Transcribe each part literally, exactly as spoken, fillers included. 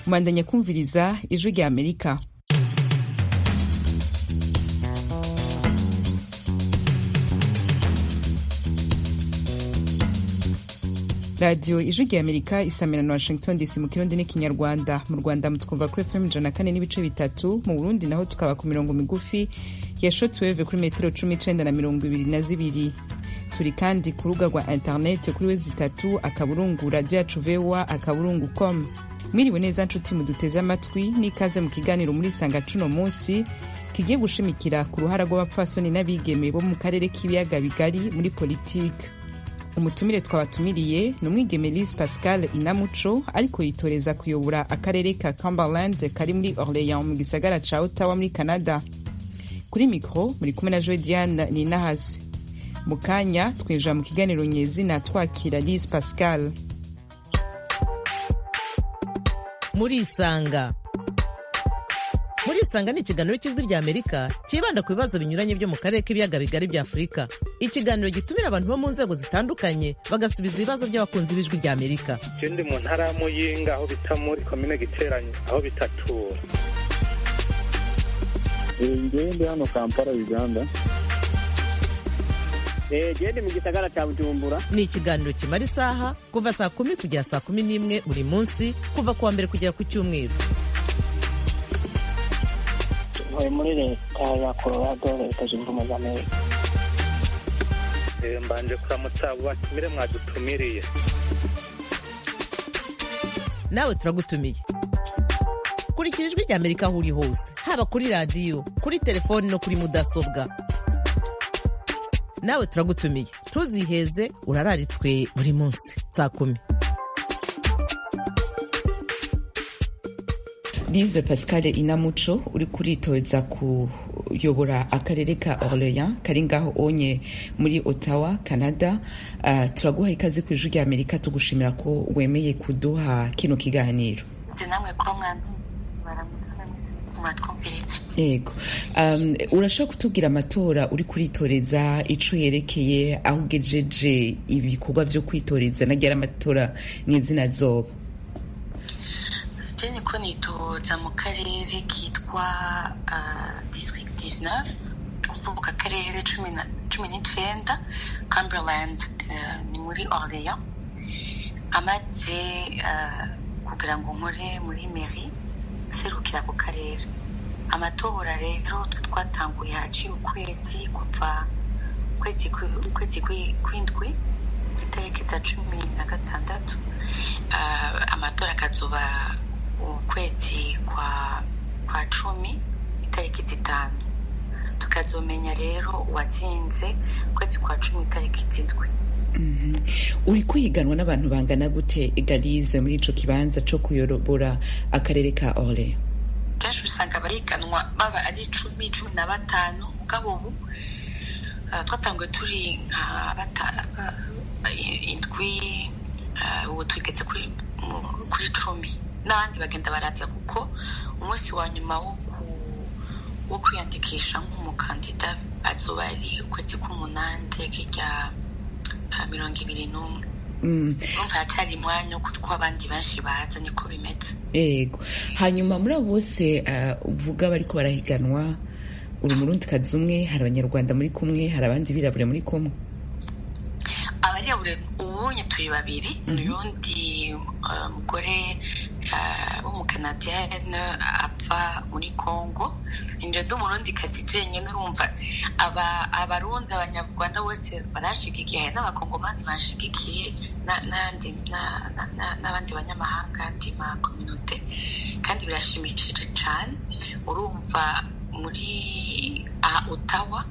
Mwandanya kumviriza ijwi rya Amerika. Radio ijwi rya Amerika isamira na Washington D C mu Kirundi n'ikinyarwanda. Mu Rwanda mutwumva kuri F M ijana na kane n'ibice bitatu, mu Burundi naho tukaba ku mirongo migufi ya shortwave kuri metero cumi n'icenda na mirongo ibiri na zibiri. Turi kandi ku rubuga rwa internet kuri wezi itatu akaburungu radio yacu V O A akaburungu com. Mwiriwe neza nshuti muduteze amatwi, n'ikaze mu kiganiro muri sanga cuno munsi kigiye gushimikira ku ruhara rw'abapfasoni n'abigeme bo mu karere k'ibiyaga bigari muri politike. Umutumire twabatumiriye ni umwigeme Lise Pascal Inamuco, ariko yitoreza kuyobora akarere ka Cumberland kari muri Orléans mu gisagara ca Ottawa muri Canada. Kuri mikro muri kumwe na Joy Diane Ninahazwe. Mu kanya twinjira mu kiganiro nyezina twakira Lise Pascal. Muri isanga muri isanga ni ikiganiro cy'ijwi rya Amerika kibanda ku bibazo binyuranye byo mu karere k'ibiyaga bigari bya Afurika. Ikiganiro gitumira abantu bo mu nzego zitandukanye bagasubiza ibibazo by'abakunzi b'ijwi rya Amerika. Je ndi mu ntara ya Muyinga aho bita muri commune Giteranyi aho bitatura. Ngiye ndi hano Kampala Uganda. Eh je mu gisagara cya Bujumbura. Ni ikiganiro kimara isaha kuva saa kumi kugera saa kumi n'imwe buri munsi kuva kuwa mbere kugera ku cyumweru. Ntuye muri leta ya Colorado, leta zunze ubumwe za Amerika. Eh mbanje kuramutsa abo batumire mwadutumiriye. Nawe turagutumiye. Kurikira ijwi rya Amerika aho uri hose, haba kuri radio, kuri telefoni no kuri mudasobwa. Nawe turagutumiye, ntuziheze, urararitswe buri munsi saa kumi. Lise Pascal Inamuco uri kuritoreza kuyobora akarere ka Orléans kari ngaho onye muri Ottawa, Canada. Uh, turaguha ikaze ku ijwi rya Amerika, tugushimira ko wemeye kuduha kino kiganiro. Namwe kwa mwana Yego. Um, urashaka kutubwira amatora uri kuritoreza ico yerekeye aho ugejeje ibikorwa vyo kwitoreza nagira amatora n'izina zoba? Jeni ko nitoza mu karere kitwa uh, District dix-neuf, uvuga akarere cumi n'icenda, Cumberland, uh, ni muri Orléans. Amaze uh, kugira ngo nkore muri mairie serukira ku karere. Amatora rero twatanguye haciye ukwezi kuva kwezi kwezi kwindwi itariki za cumi na gatandatu. Uh, amatora akazoba ukwezi kwa kwa cumi itariki zitanu. Tukazomenya rero uwatsinze kwezi kwa cumi itariki zindwi. Mm -hmm. Uri kuhiganwa n'abantu bangana gute Lise muri ico kibanza co kuyobora akarere ka Orléans? Kenshi usanga abahiganwa baba ari cumi cumi na batanu, mugabo ubu uh, twatanguye turi nka batanu indwi, uh, ubu tugeze kuri kuri cumi, n'abandi bagenda baraza kuko umunsi wa nyuma wo wo kwiyandikisha nk'umukandida azoba ari ukwezi k'umunani kirya mirongo ibiri n'umwe. Mm. Umva hatari mwanya kuko abandi benshi baza niko bimeze. Yego. Hanyuma muri abo bose uvuga bariko barahiganwa, uri Murundi kazi umwe, hari abanyarwanda muri kumwe, hari abandi birabure muri kumwe? Abirabure ubunye turi babiri, n'undi mugore wo mu Canadienne apfa muri Congo. Inje do Murundi kazi jenye n'urumva aba abarundi abanyarwanda bose barashigikiye n'abakongomani bashigikiye n'andi n'abandi banyamahanga andi ma communauté, kandi birashimishije cyane. Urumva muri a Ottawa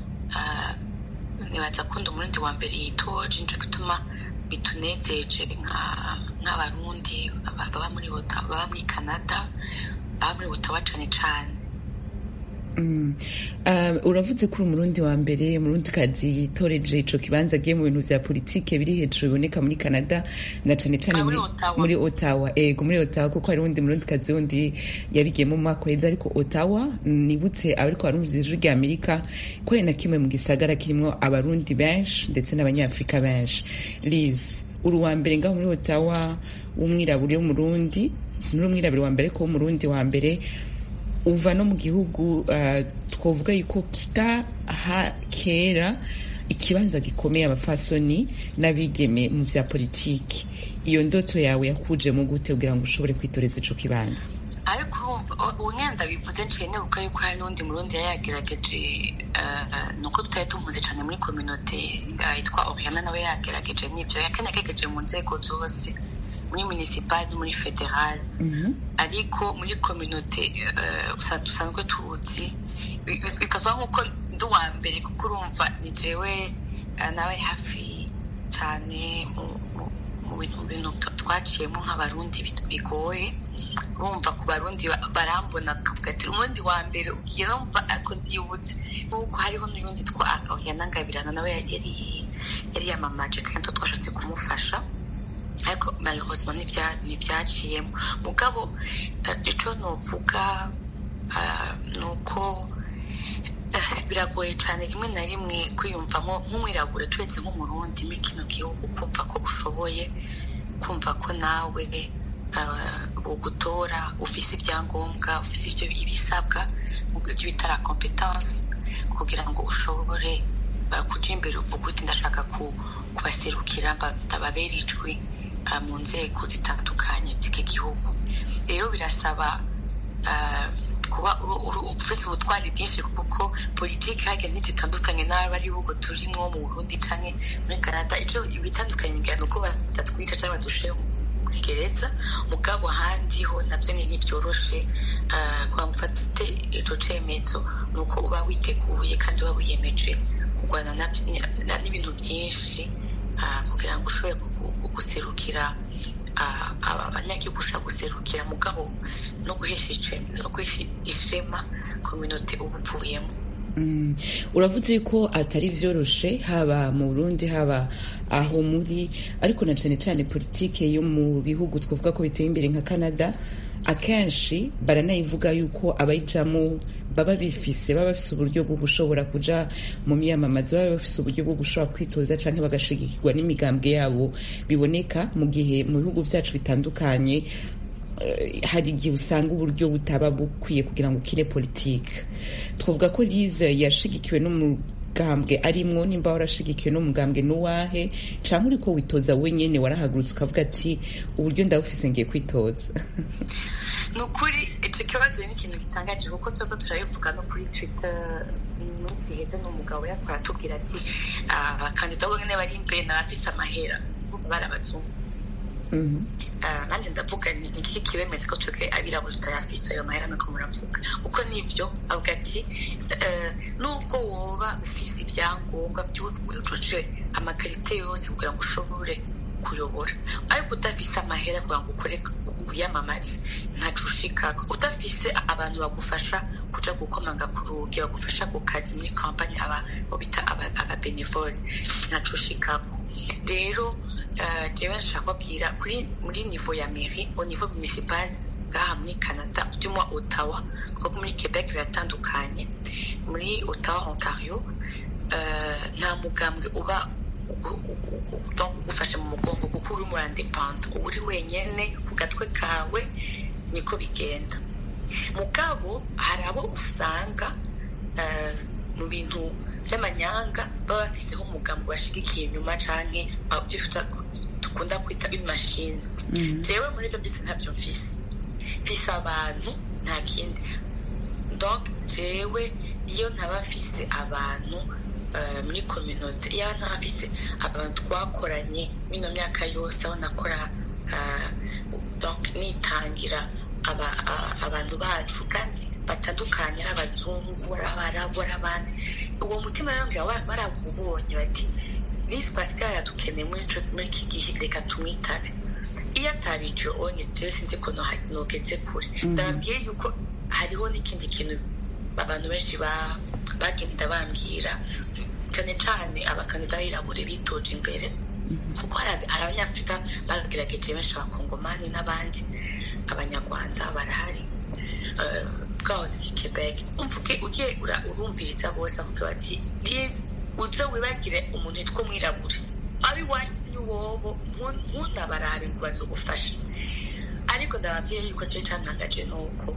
nibaza kundi umurundi wa mbere yitoje, nje gutuma bitunezeje nk'abarundi baba muri Ottawa, baba muri Canada, baba muri Ottawa cyane cyane. Mm. Uh, uravuze ko umurundi wa mbere, umurundi kazi yitoreje ico kibanza giye mu bintu vya politike biri hejuru biboneka muri Canada na cane cane muri Ottawa. Muri Ottawa, ego muri Ottawa kuko hari undi murundi kazi wundi yabigiye mu mwaka weza, ariko Ottawa nibutse abariko barumviza ijwi rya Amerika ko na kimwe mu gisagara kirimo abarundi benshi ndetse n'abanyafrika benshi. Lise, uri wa mbere ngaho muri Ottawa w'umwirabure w'umurundi, sinuri umwirabure wa mbere ko umurundi wa mbere uva no mu gihugu uh, twovuga yuko kitaha kera ikibanza gikomeye abafasoni n'abigeme mu vya politiki. Iyo ndoto yawe yakuje mu gute kugira ngo ushobore kwitoreza ico kibanza? ariko urumva unyenda bivuze nciye nibuka yuko hari n'undi murundi yari yagerageje nuko tutari tumuzi cyane muri communauté yitwa Oriana, nawe yagerageje n'ivyo yakeneye mu nzego zose muri municipal muri federal, ariko muri communauté usanzwe tuzi bikaza nkuko ndi wa mbere, kuko urumva ni jewe nawe hafi cyane mu bintu twaciyemo nk'abarundi bigoye. Urumva ku barundi barambona kavuga ati umurundi wa mbere ugiye numva ako ndibutse nuko hariho n'urundi twa Oriana Ngabirano nawe yari yari yamamaje kandi twashatse kumufasha, ariko malheureusement ntibyaciyemo. Mugabo ico novuga nuko biragoye cyane rimwe na rimwe kwiyumvamo nk'umwirabure turetse nk'umurundi muri kino gihugu, kumva ko ushoboye, kumva ko nawe ugutora ufise ibyangombwa, ufise ibyo ibisabwa ibyo bitara competence kugira ngo ushobore kuja imbere uvuga uti ndashaka kubaserukira ndababera ijwi mu nzego zitandukanye z'iki gihugu. Rero birasaba kuba ufite ubutwari bwinshi, kuko politiki hake ntizitandukanye n'abari bihugu turimo mu Burundi canke muri Canada. Ico bitandukanye ngira nuko batatwica cyangwa badusheho gereza, mugabo ahandi ho navyo ntibyoroshe kwa mufate ico cemezo, nuko uba witeguye kandi uba wiyemeje kugwana n'ibintu byinshi kugira ngo ushobore guserukira abanyagihugu, ushaka guserukira mugabo no guhesha ishema communauté uba upfuyemo. Mm. Uravuze ko atari vyoroshe haba mu Burundi haba aho muri, ariko na cyane cyane politike yo mu bihugu twavuga ko biteye imbere nka Canada akenshi baranayivuga yuko abayijamo baba bifise baba bafise uburyo bwo gushobora kuja mu miyamamazo, baba bafise uburyo bwo gushobora kwitoza canke bagashigikirwa n'imigambwe yabo. Biboneka mu gihe mu bihugu vyacu bitandukanye hari igihe usanga uburyo butaba bukwiye kugira ngo ukire politike. Twavuga ko Lize yashigikiwe n'umugambwe arimwo, nimba warashigikiwe n'umugambwe n'uwahe canke uriko witoza wenyene warahagurutse ukavuga ati uburyo ndabufise ngiye kwitoza? Nukuri ico kibazo ni ikintu gitangaje, kuko twebwe turabivuga no kuri Twitter umunsi heze n'umugabo yakora atubwira ati abakandida bo nyene bari imbere n'abafise amahera barabazungu. Nanje ndavuga ni iki kibemeze ko twebwe abirabura tutayafise ayo mahera nuko muravuga, uko nivyo avuga ati nubwo woba ufise ibyangombwa byujuje amakarite yose kugira ngo ushobore kuyobora, ariko udafise amahera kugira ngo ukore uyamamaze ntaco ushikako, udafise abantu bagufasha kuja gukomanga ku rugi bagufasha ku kazi muri kampanye aba bita aba benevole ntaco ushikako. Rero jewe nshaka kubwira kuri muri niveau ya mairie au niveau municipal ngaha muri Canada du moins Ottawa, kuko muri Quebec biratandukanye. Muri Ottawa Ontario nta mugambwe uba donc ugufasha mu mugongo kuko uri mu independent, uri wenyene ku gatwe kawe niko bigenda. Mugabo hari abo usanga mu bintu by'amanyanga baba bafiseho umugambi washigikiye inyuma canke dukunda kwita une machine. Jewe muri ivyo byose ntabyo mfise, mfise abantu nta kindi. Donc jewe iyo ntaba mfise abantu muri communauté, iyo ntaba mfise abantu twakoranye mino myaka yose aho nakora donc nitangira abantu bacu kandi batandukanye ari abazungu ari abarabu ari abandi, uwo mutima rero barawubonye bati Lise Pascal yadukeneye muri iki gihe reka tumwitabe. Iyo atabijo onye jewe sinzi ko nogeze kure. Ndababwiye yuko hariho n'ikindi kintu abantu benshi bagenda bambwira, cyane cyane abakandida b'irabure bitoje imbere, kuko hari abanyafurika bagerageje benshi abakongomani n'abandi abanyarwanda barahari bwaho muri Quebec. Umvuge ugiye urumviriza bose avuga bati Lise uze wibagire umuntu yitwa umwirabure abi wanyu wobo ntunabarabe ngo bazogufasha, ariko ndababwira yuko je cantangaje nuko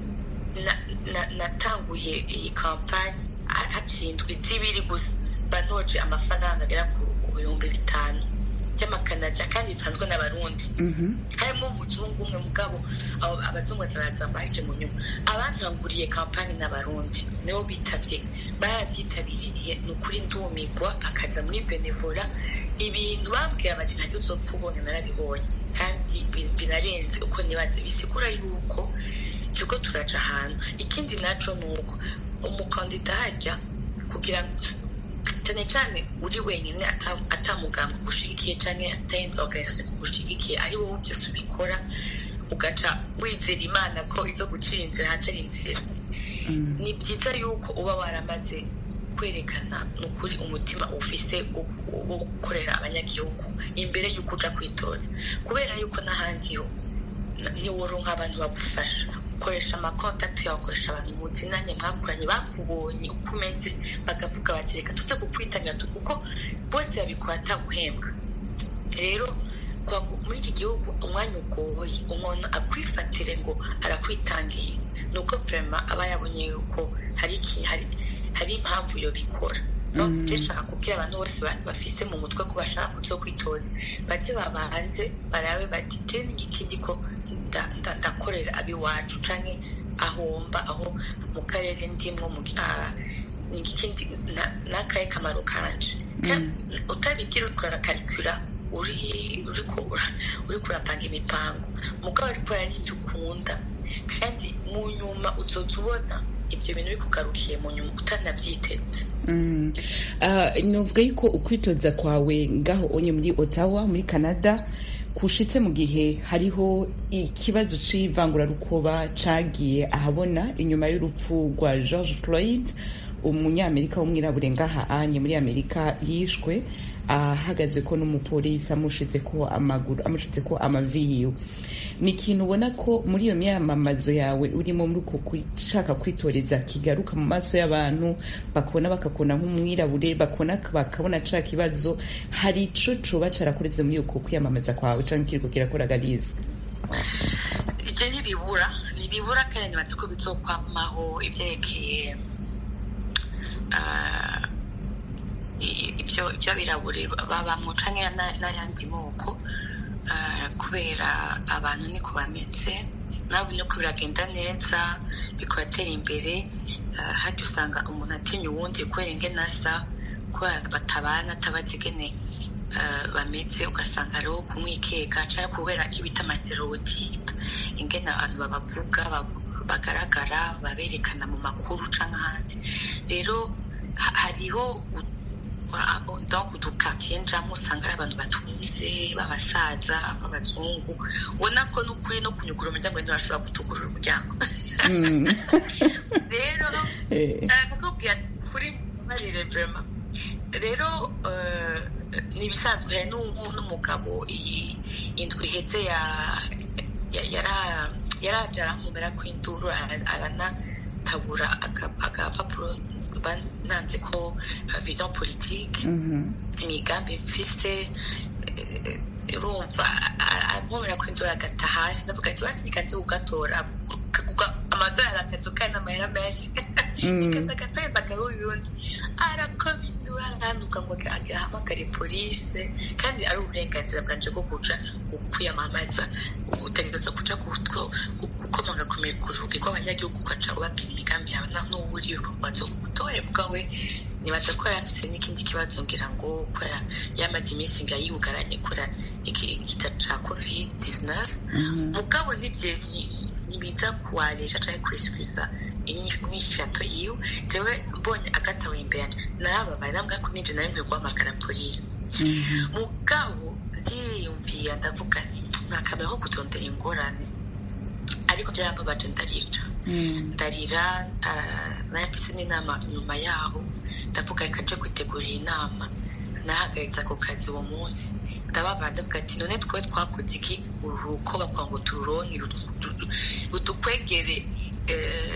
natanguye iyi kampani hatsindwe zibiri gusa banoje amafaranga agera ku bihumbi bitanu by'amakanada kandi bitanzwe n'abarundi harimo umuzungu umwe mugabo abazungu baraza baje mu nyuma abantanguriye kampani n'abarundi nibo bitavye barabyitabiriye ni ukuri ndumigwa bakaza muri benevora ibintu bambwira bati ntabyo uzopfa ubonye narabibonye kandi binarenze uko nibaze bisigura yuko turiko turaja ahantu ikindi naco ni uko umukandida harya kugira cyane cyane uri wenyine atamugambwe gushigikiye cyane atayindi organisation gushigikiye ari wowe byose ubikora ugaca wizera imana ko izo gucira inzira hatari inzira ni byiza yuko uba waramaze kwerekana nukuri umutima ufise wo gukorera abanyagihugu imbere yuko uja kwitoza kubera yuko n'ahandi ho ni woronka abantu bagufasha ukoresha amakontakiti yawe ukoresha abantu muzinanye mwakuranye bakubonye uko umeze bakavuga bati reka tuze kukwitangira kuko bose babikora ataguhembwa rero muri iki gihugu umwanya ugoye umuntu akwifatire ngo arakwitangiye ni uko vrema aba yabonye yuko hari hari impamvu yo bikora ndashaka kubwira abantu bose bafise mu mutwe ko bashaka kuzo kwitoza baze babanze barabe bati je n'igikindi ko ndakorera abiwacu canke ahomba aho mu karere ndimwo mu n'igikindi n'akaye kamaro kanje utabigira ukora calcula uri uri ko uri kurapanga imipango mugabo ariko ari icyo ukunda kandi mu nyuma uzoza ubona ibyo bintu bikugarukiye mu nyuma utanabyitetse. Nuvuga yuko ukwitoza kwawe ngaho onye muri Ottawa muri Canada kushitse mu gihe hariho ikibazo c'ivangurarukoba cagiye ahabona inyuma y'urupfu rwa George Floyd umunyamerika w'umwirabure ngaha anye muri Amerika yishwe ahagaze ko n'umupolisi amushitse ko amaguru amushitse ko amavi yiwe. Ni ikintu ubona ko muri iyo myamamazo yawe urimo muri uko kwishaka kwitoreza kigaruka mu maso y'abantu bakubona bakakona nk'umwirabure bakona bakabona ca kibazo hari ico coba carakoreze muri uko kwiyamamaza kwawe canke kiriko kirakoragariza? Ije nibibura nibibura kandi nibatse ko bizokwamaho ivyerekeye ibyo ibyo birabure babamwo canke n'ayandi moko kubera abantu niko bameze nabo niko biragenda neza bikoratera imbere hajya usanga umuntu atinya uwundi kubera ingene asa kubera batabana atabazigene bameze ugasanga ariho kumwikeka canke kubera icyo bita amastereotype ingene abantu babavuga bagaragara baberekana mu makuru canke ahandi rero hariho donc udukartier njamwo usanga ari abantu batunze b'abasaza b'abazungu ubona ko n'ukuri no kunyugura umuryango wenda bashobora kutugurura umuryango rero nakakubwira kuri marire vrema rero nibisanzwe hari n'umugabo indwi iheze yaraje arampumera kw'induru aranatabura agapapuro nanze ko vision politique imigambi mfise urumva ampumera kw'induru agata hasi ndavuga ati basi nikaze ugatora amadolari atatu kandi amahera menshi ikazagatoyeza akaho yundi arakobindura aranuka ngo ahamagare polise kandi ari uburenganzira bwanje bwo kuja kwiyamamaza utegereza kuja gukomanga ku rugi rw'abanyagihugu ukaca ubabwira imigambi yawe n'uwuriwe baza gutore bwawe nibaza ko yarafise n'ikindi kibazo ngira ngo kubera yamaze iminsi nga yugaranye kora igitaro ca covid dix-neuf mugabo nivye nibiza kuwaresha canke kurisubiza inyishato yiwe jewe mbonye agatawe imbere narababaye nambwa ko nije narimwe guhamagara polisi mugabo ndiyumviye ndavuga nti nakabaye ko kutondera ingorane ariko byarambabaje ndarira ndarira nayafise n'inama nyuma yaho ndavuga reka nje kwitegurira inama nahagaritse ako kazi uwo munsi ndababara ndavuga ati none twe twakoze iki uruko bakwa ngo tururonke rudukwegere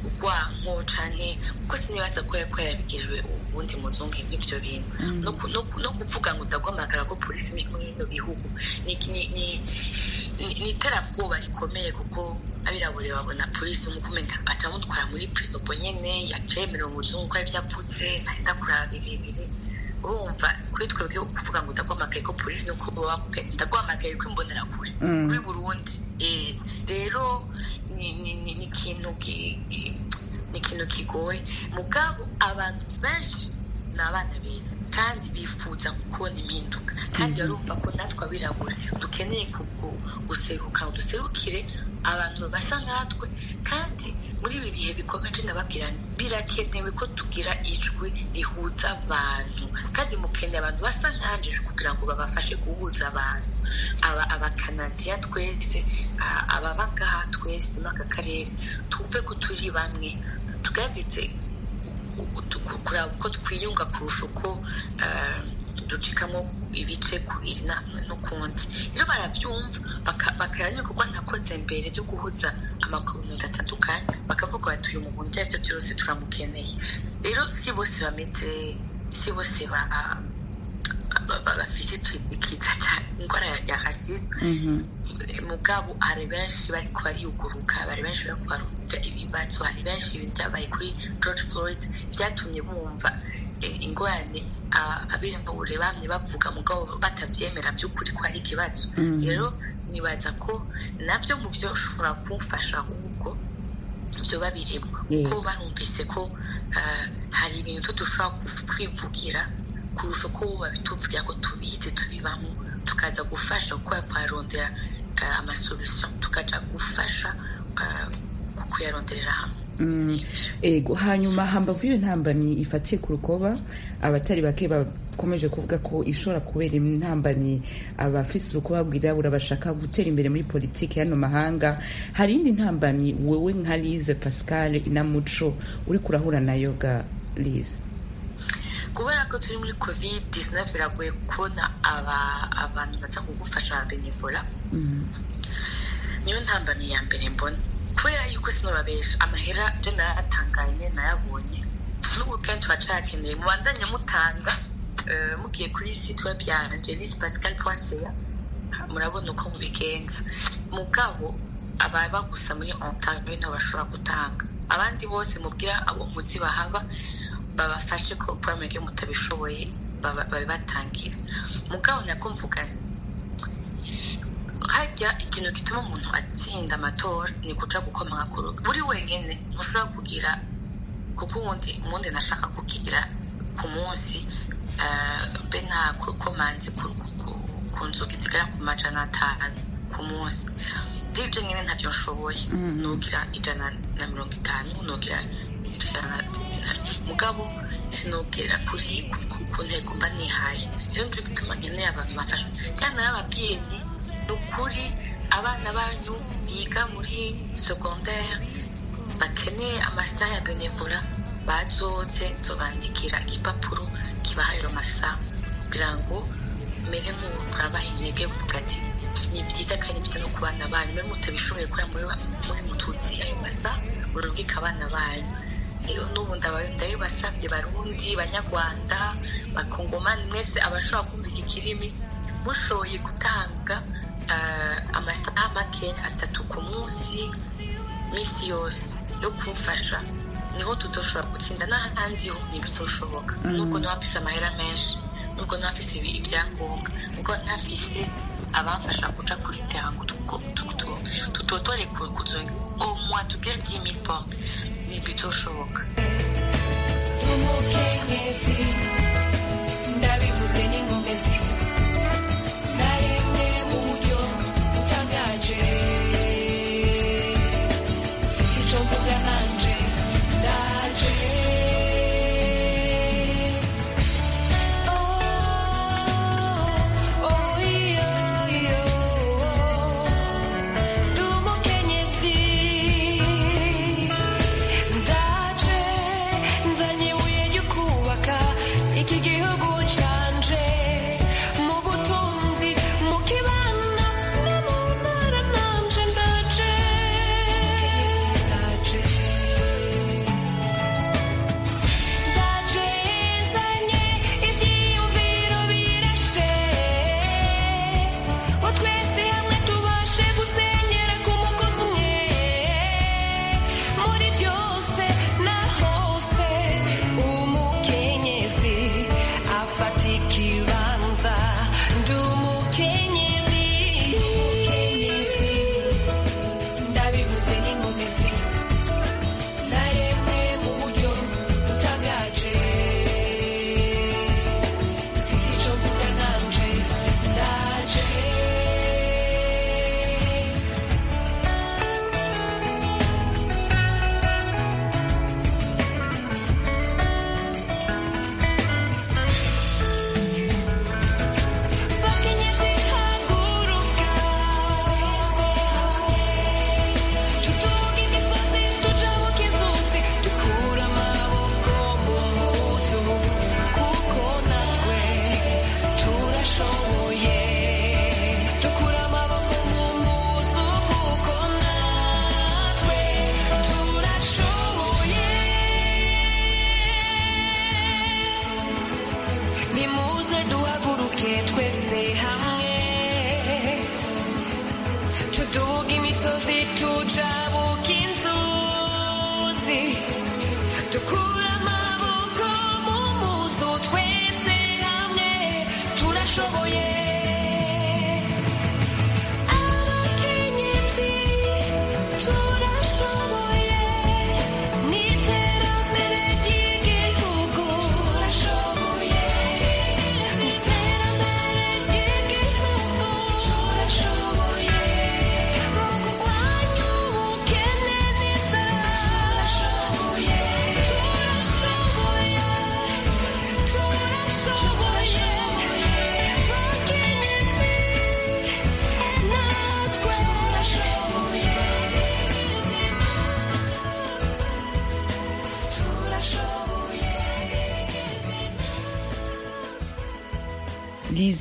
urwanko canke kuko sinibaza ko ko yabigiriwe ubundi muzungu nk'ivyo bintu no kuvuga ngo ndagwamagara ko polisi muri bino bihugu ni ni ni terabwoba rikomeye kuko abirabure babona polisi nk'ukumenga aca mutwara muri prison nyene yacemera umuzungu ko yavyapfutse ahita kuraba birebire urumva kuri twebwe kuvuga ngo ndagwamagaye ko polisi no kuba ndagwamagaye ko imbonera kure kuri Burundi eh rero ni ni ni ikintu ni ikintu kigoye mugabo abantu benshi ni abana beza kandi bifuza kubona impinduka kandi barumva ko natwe abirabura dukeneye guseruka duserukire abantu basa nkatwe kandi muri ibi bihe bikomeye ndababwira birakenewe ko tugira ijwi rihuza abantu kandi mukeneye abantu basa nkanje kugira ngo babafashe guhuza abantu aba abakanadiya twese ababa ngaha twese muri aka karere tuve ko turi bamwe tugaragaze kuraba uko twiyunga kurusha uko ducikamo ibice kubiri n'ukundi rero barabyumva bakaranya kuko ntakoze mbere byo guhuza amakominote atandukanye bakavuga bati uyu muntu ibyo aribyo byose turamukeneye rero si bose bameze si bose bafise ikiza indwara ya rasisme mugabo hari benshi bariko bariyuguruka bari benshi bariko barumva ibibazo hari benshi byabaye kuri George Floyd byatumye bumva ingorane abirabure bamye bavuga mugabo batavyemera by'ukuri ko ari ikibazo rero nibaza ko nabyo mu byo ushobora kumfasha ahubwo byo babirimo ko barumvise ko hari ibintu dushobora kwivugira kurusha ko babituvugira ko tubizi tubibamo tukaza gufasha kuko twarondera amasolution tukaja gufasha kuyaronderera hamwe ego hanyuma hambavu iyo ntambamyi ifatiye ku rukoba abatari bake bakomeje kuvuga ko ishobora kubera intambamyi abafise urukoba rwirabura bashaka gutera imbere muri politiki y'ano mahanga hari indi ntambamyi wewe nka Lise Pascal Inamuco uri kurahura nayo ga Lise? kubera ko turi muri covid nineteen biragoye kubona abantu baza kugufasha benevola niyo ntambamyi ya mbere mbona kubera yuko sinababesha amahera je naratanganye nayabonye n'ubu kenshi bacakeneye mubandanya mutanga mugiye kuri site web ya Lise Pascal point c a murabona uko mubigenza mugabo ababa gusa muri Ontario niho bashobora gutanga abandi bose mubwira abo muzi bahaba babafashe ko pamege mutabishoboye babibatangira mugabo nakumvuga hajya ikintu gituma umuntu atsinda amatora ni kuca gukomanga ku rugo buri wenyine mushobora kugira kuko ubundi ubundi nashaka kugira ku munsi be nta komanze ku nzugi zigera ku majana atanu ku munsi ibyo nyine ntabyo nshoboye nugira ijana na mirongo itanu nugira mugabo sinubwira kuri ku ntego mba nihaye rero nicyo gituma nkeneye abantu bafasha kandi n'ababyeyi ni ukuri abana banyu biga muri secondaire bakeneye amasaha ya benevola bazoze nzobandikira igipapuro kibaha ayo masaha kugira ngo mere nk'urabaha intege kuvuga ati ni byiza kandi byiza no ku bana banyu mbe mutabishoboye kurira muri mututsi ayo masaha urubwika abana banyu rero n'ubu ndabibasavye barundi banyarwanda bakongomani mwese abashobora kumva iki kirimi mushoboye gutanga amasaha make atatu ku munsi misi yose yo kumfasha niho tutoshobora gutsinda n'ahandi ho ntibitoshoboka nubwo nabafise amahera menshi nubwo nabafise ibyangombwa nubwo ntafise abafasha guca kuri terrain tutotore kuzonga au moins tugere dix mille portes ntibitoshoboka umukenyezi ndabivuze n'inkomezi naremwe mu buryo butangaje sico mvuga nanje ndaje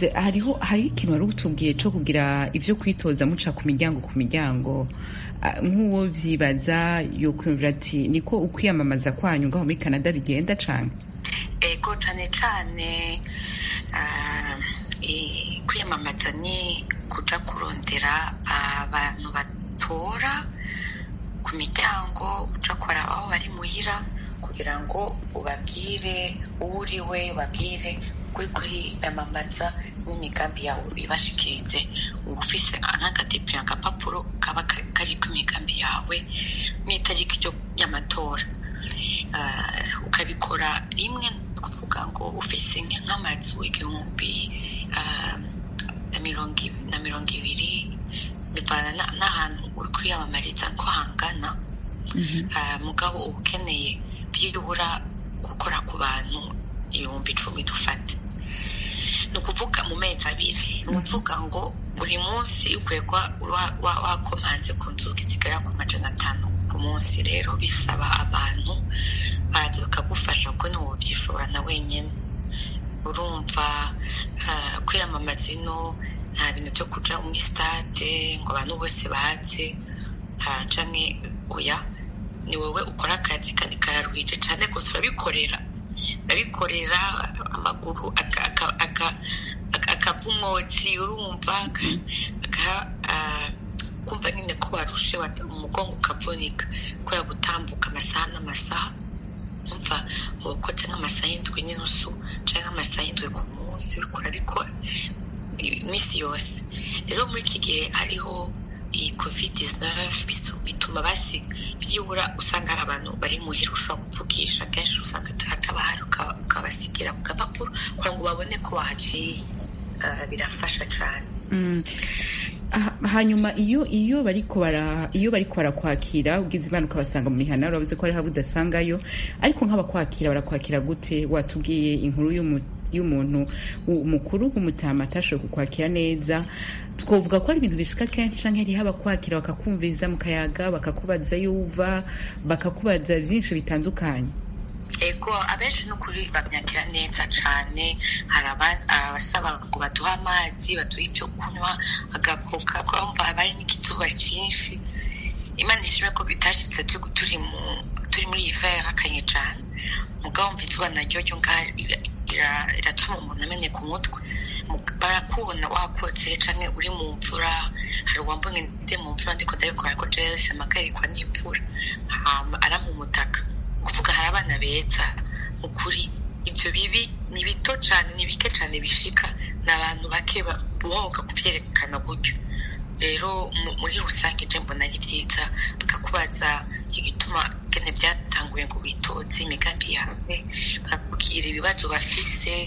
Louise, hariho hari ikintu wari utubwiye cyo kugira ivyo kwitoza muca ku miryango ku miryango nk'uwo vyibaza yo kwumvira ati niko ukwiyamamaza kwanyu ngaho muri Canada bigenda cane? Ego cane cane kwiyamamaza ni kuja kurondera abantu batora ku miryango, uja kuraba aho bari muhira kugira ngo ubabwire uriwe, ubabwire kuri kwiyamamaza n'imigambi yawe ibashikirize. Uba ufise nk'agadepi agapapuro kaba kariko imigambi yawe n'itariki y'amatora, ukabikora rimwe, kuvuga ngo ufise nk'amazu igihumbi na mirongo ibiri bivana n'ahantu uri kwiyamamariza ko hangana. Mugabo uba ukeneye byibura gukora ku bantu ibihumbi icumi dufate, ni ukuvuga mu mezi abiri. Ni ukuvuga ngo buri munsi ukwegwa wakomanze ku nzugi zigera ku majana atanu ku munsi. Rero bisaba abantu baza bakagufasha kuko niwo uvyishobora na wenyene. Urumva kwiyamamaza ino nta bintu byo kuja muri stade ngo abantu bose baze canke oya, ni wowe ukora akazi kandi kararuhije cane gusa urabikorera urabikorera amaguru akava umwotsi, urumva kumva nyine ko warushe, umugongo ukavunika kubera gutambuka amasaha n'amasaha. Umva ukoze nk'amasaha y'indwi n'inusu canke nk'amasaha y'indwi ku munsi uriko urabikora iminsi yose. Rero muri iki gihe hariho iyi covid nineteen bituma basi byibura usanga hari abantu bari muhira ushobora kuvugisha, kenshi usanga hataba hari ukabasigira ku gapapuro kugira ngo babone ko wahaciye. Birafasha cane. Hanyuma iyo iyo bariko bara iyo bariko barakwakira ugize imana ukabasanga mu mihana, uravuze ko ari habo udasangayo, ariko nk'abakwakira barakwakira gute? Watubwiye inkuru y'umuntu mukuru w'umutama atashoboye kukwakira neza, twovuga ko ari ibintu bishika kenshi canke hariho abakwakira bakakumviriza mu kayaga, bakakubaza yuva, bakakubaza vyinshi bitandukanye? Ego abenshi n'ukuri bamyakira neza cane. Hari abasaba ngo baduha amazi, baduha ivyo kunywa, agakoka, kumva bari n'ikizuba cinshi. Imana ishimwe ko bitashitse turi muri hiver akanye cane, mugabo mva izuba naryo ryo ngaho iratuma umuntu ameneka umutwe. Barakubona wakotse canke uri mu mvura. Hari uwambonye ndi mu mvura ndiko ndabikora ko jewe semakarikwa n'imvura arampa umutaka. Kuvuga hari abana beza ukuri, ibyo bibi ni bito cyane, ni bike cyane bishika, n'abantu bake bohoka kuvyerekana gutyo. Rero muri rusange je mbona ari vyiza, bakakubaza igituma gene byatanguye ngo witoze imigambi yawe, bakubwira ibibazo bafise.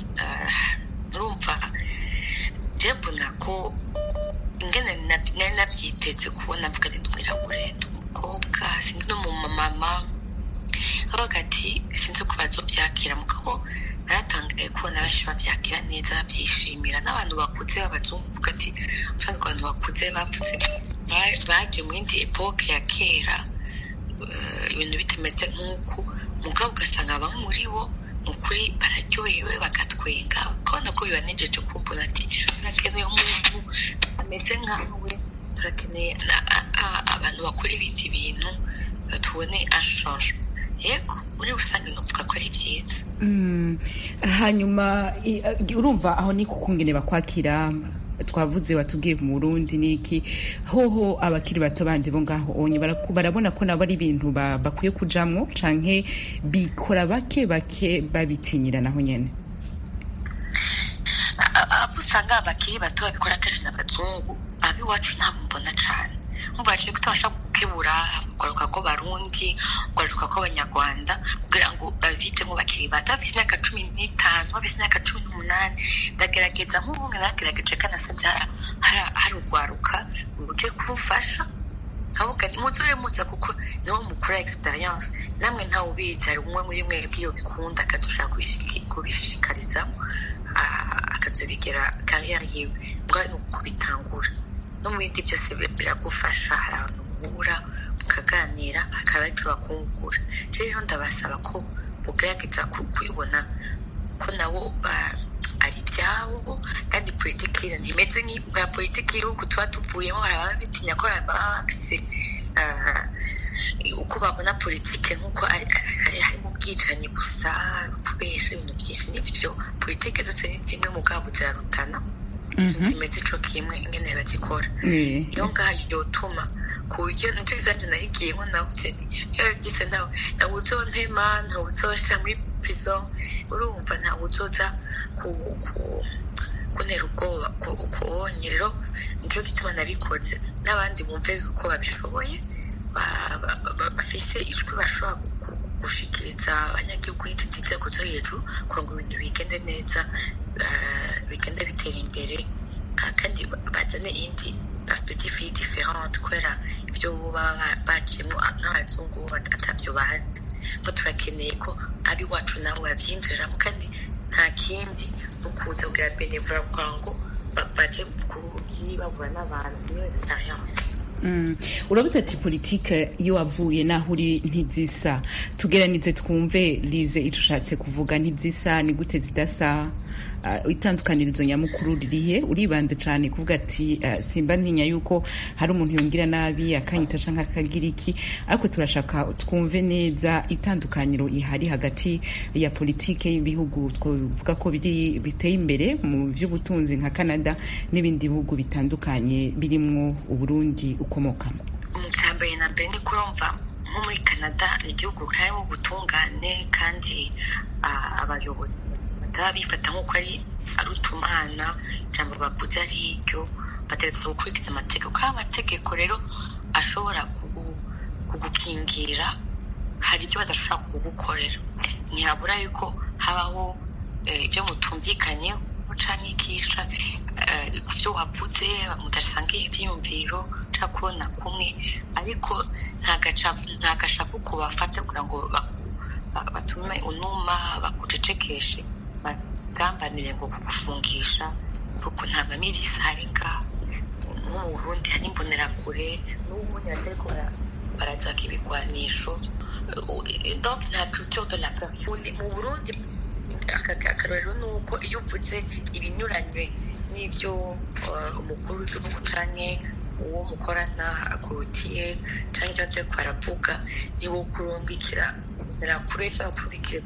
Urumva je mbona ko ingene nari navyiteze kubona mvuga ndi mwirabure, ndi umukobwa, sindi no mu mama abaga ati sinzi uko bazovyakira, mugabo naratangaye kubona benshi bavyakira neza, bavyishimira. N'abantu bakuze b'abazungu uvuga ati usanzwe abantu bakuze bavutse baje mu yindi epoke ya kera, ibintu bitameze nk'uku, mugabo ugasanga bamwe muri bo ukuri bararyohewe bagatwenga, ukabona ko bibanejeje kumbona ati turakeneye umuntu ameze nkawe, turakeneye abantu bakora ibindi bintu, tubone ashanje. Yego muri rusange novuga ko ari vyiza. Hanyuma urumva aho ni kukungene bakwakira, twavuze watubwiye mu Burundi niki hoho abakiri bato bandi bo ngaho onye barabona ko nabo ari ibintu bakwiye kujamwo canke bikora bake bake babitinyira naho nyene? Abo usanga abakiri bato babikora kenshi n'abazungu, abiwacu ntabwo mbona cane. Mbaje kutabasha gukebura kugaruka ko Barundi, kugaruka ko Abanyarwanda kugira ngo bavite mu bakiri bato bafite imyaka cumi n'itanu, bafite imyaka cumi n'umunani. Ndagerageza nk'ubunge nagerageje kana sanzara hari urwaruka uje kumufasha, avuga ni muzore muza kuko niho mukura experience, namwe ntawe ubizi, hari umwe muri mwe bwiyo bikunda akadushaka kubishishikariza akazobigera carrière yiwe ngo kubitangura. No mu bindi byose biragufasha, hari abantu muhura mukaganira akaba aje kungura. Rero ndabasaba ko ugerageza kuyibona ko nawo ari ibyabo kandi politiki ntimeze nk'iya politiki y'igihugu tuba tuvuyemo baraba bitinya ko baba bafise uko babona politiki nk'uko harimo ubwicanyi gusa kubesha ibintu byinshi n'ibyo politiki zose ni zimwe mu bwabo zirarutana zimeze ico kimwe ingene bazikora iyo ngaho yotuma ku buryo nicyo izanje nayigiyemo navuze nti iyo byise nawe nawe uzontema ntawe uzosha muri prison urumva ntawe uzoza ku kuntera ubwoba ukubonye rero nico gituma nabikoze n'abandi bumve ko babishoboye bafise ijwi bashobora gushikiriza abanyagihugu n'inzego zo hejuru kugira ngo ibintu bigende neza bigende bitera imbere kandi bazane iyindi perspective differente kubera ibyo baba baciyemo nk'abazungu atavyo bazi ngo turakeneye ko abi wacu nabo bavyinjiramo kandi nta kindi ukuza kugira benevura kugira ngo baje kubabura n'abantu niyo experience. Urabuze ati politike iyo wavuye naho uri ntizisa tugeranize twumve Lize icyo ushatse kuvuga ntizisa ni gute zidasa itandukanirizo nyamukuru ririhe uribanze cyane kuvuga ati simba ntinya yuko hari umuntu yongira nabi akanyita canke akagira iki ariko turashaka twumve neza itandukaniro ihari hagati ya politike y'ibihugu twovuga ko biri biteye imbere mu vy'ubutunzi nka Canada n'ibindi bihugu bitandukanye birimwo Uburundi ukomokamo. Mu cyambere na mbere ni kurumva nko muri Canada igihugu karimo ubutungane kandi abayobozi bifata nk'uko ari utumana cyangwa bavuze ari iryo bategerezwa gukurikiza amategeko kandi amategeko rero ashobora kugukingira hari ibyo badashobora kugukorera ntihabura yuko habaho ibyo mutumvikanye canke ikisha ibyo wavuze mudasangiye ivyiyumviro ca kubona kumwe ariko nta gashapu kubafata kugira ngo batume unuma bakucecekeshe bagambanire ngo kugufungisha kuko nta mamirisa hari ngaho nko mu Burundi hari imbonerakure n'ubundi batariko barazaka ibigwanisho donc nta culture de la peur mu Burundi. Akarorero ni uko iyo uvuze ibinyuranywe n'ibyo umukuru w'igihugu canke uwo mukorana akurutiye canke ivyo ariko aravuga niwo kurungikira kure cyangwa kurungikira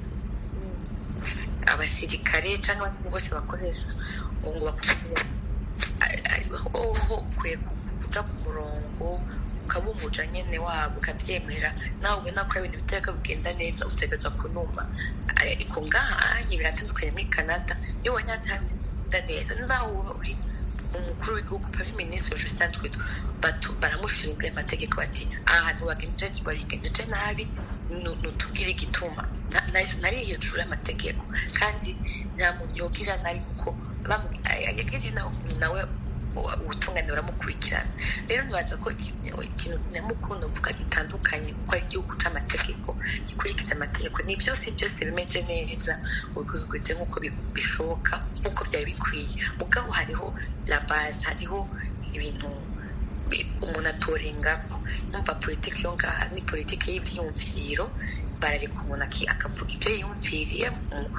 abasirikare canke abantu bose bakoresha ngo bakubwire ariho ukwiye kuja ku murongo ukabumuja nyene wabo ukavyemera nawe ubona ko ibintu biteka bigenda neza utegereza kunuma ariko ngaha biratandukanye muri Canada iyo wanyatanda neza nawe uri umukuru w'igihugu pabi minisitiri Justin Trudeau batu baramushira imbere amategeko bati ahantu bagenjeje barigenjeje nabi nutubwire igituma nari hejuru y'amategeko kandi nta muntu yogira nari kuko yagiri nawe ubutungane buramukurikirana rero ntibaza ko ikintu nyamukuru novuga gitandukanye kuko ari igihugu c'amategeko gikurikiza amategeko ni byose byose bimeze neza ubikurikize nk'uko bishoboka nk'uko byari bikwiye mugabo hariho la base hariho ibintu umuntu atorengako numva politiki yo ngaha ni politiki y'ivyiyumviro barareka umuntu akavuga ibyo yiyumviriye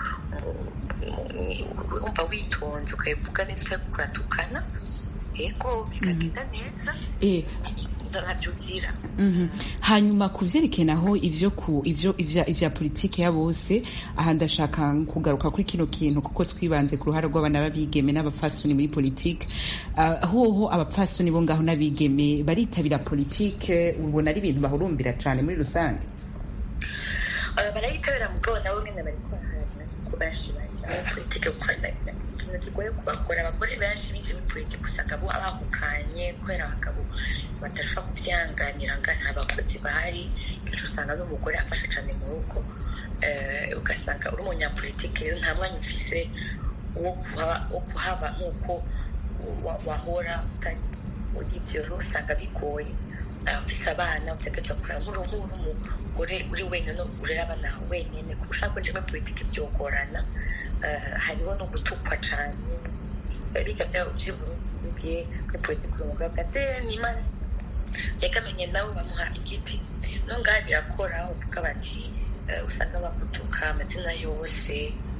umva witonze ukabivuga neza utari kuratukana ego bikagenda neza ntavyuzira. Hanyuma kuvyerekana aho ivyo ku ivyo ivya ivya politike ya bose aha ndashaka kugaruka kuri kino kintu kuko twibanze ku ruhara rw'abana babigeme n'abafasoni muri politike hoho abafasoni bo ngaho n'abigeme baritabira politike ubona ari ibintu bahurumbira cane muri rusange barayitabira mugabo nabo nyene bariko bahana ku benshi bari politike gukora kigoye kubakora abagore benshi binjiye muri politiki usanga bo abahukanye kubera abagabo badashobora kubyanganira nga nta bakozi bahari kenshi usanga n'umugore afasha cyane mu rugo ugasanga uri umunyapolitiki rero nta mwanya ufise wo kuhaba nk'uko wahora muri ibyo rero usanga bigoye ufise abana utegereza kureba nk'uruhu n'umugore uri wenyine urera abana wenyine kuko ushaka kwinjira muri politiki byogorana hariho no gutukwa cyane biga byabo by'uburundi muri politiki umugabo ati n'imana yakamenye nawe bamuha igiti no ngaha birakora uvuga bati usanga bagutuka amazina yose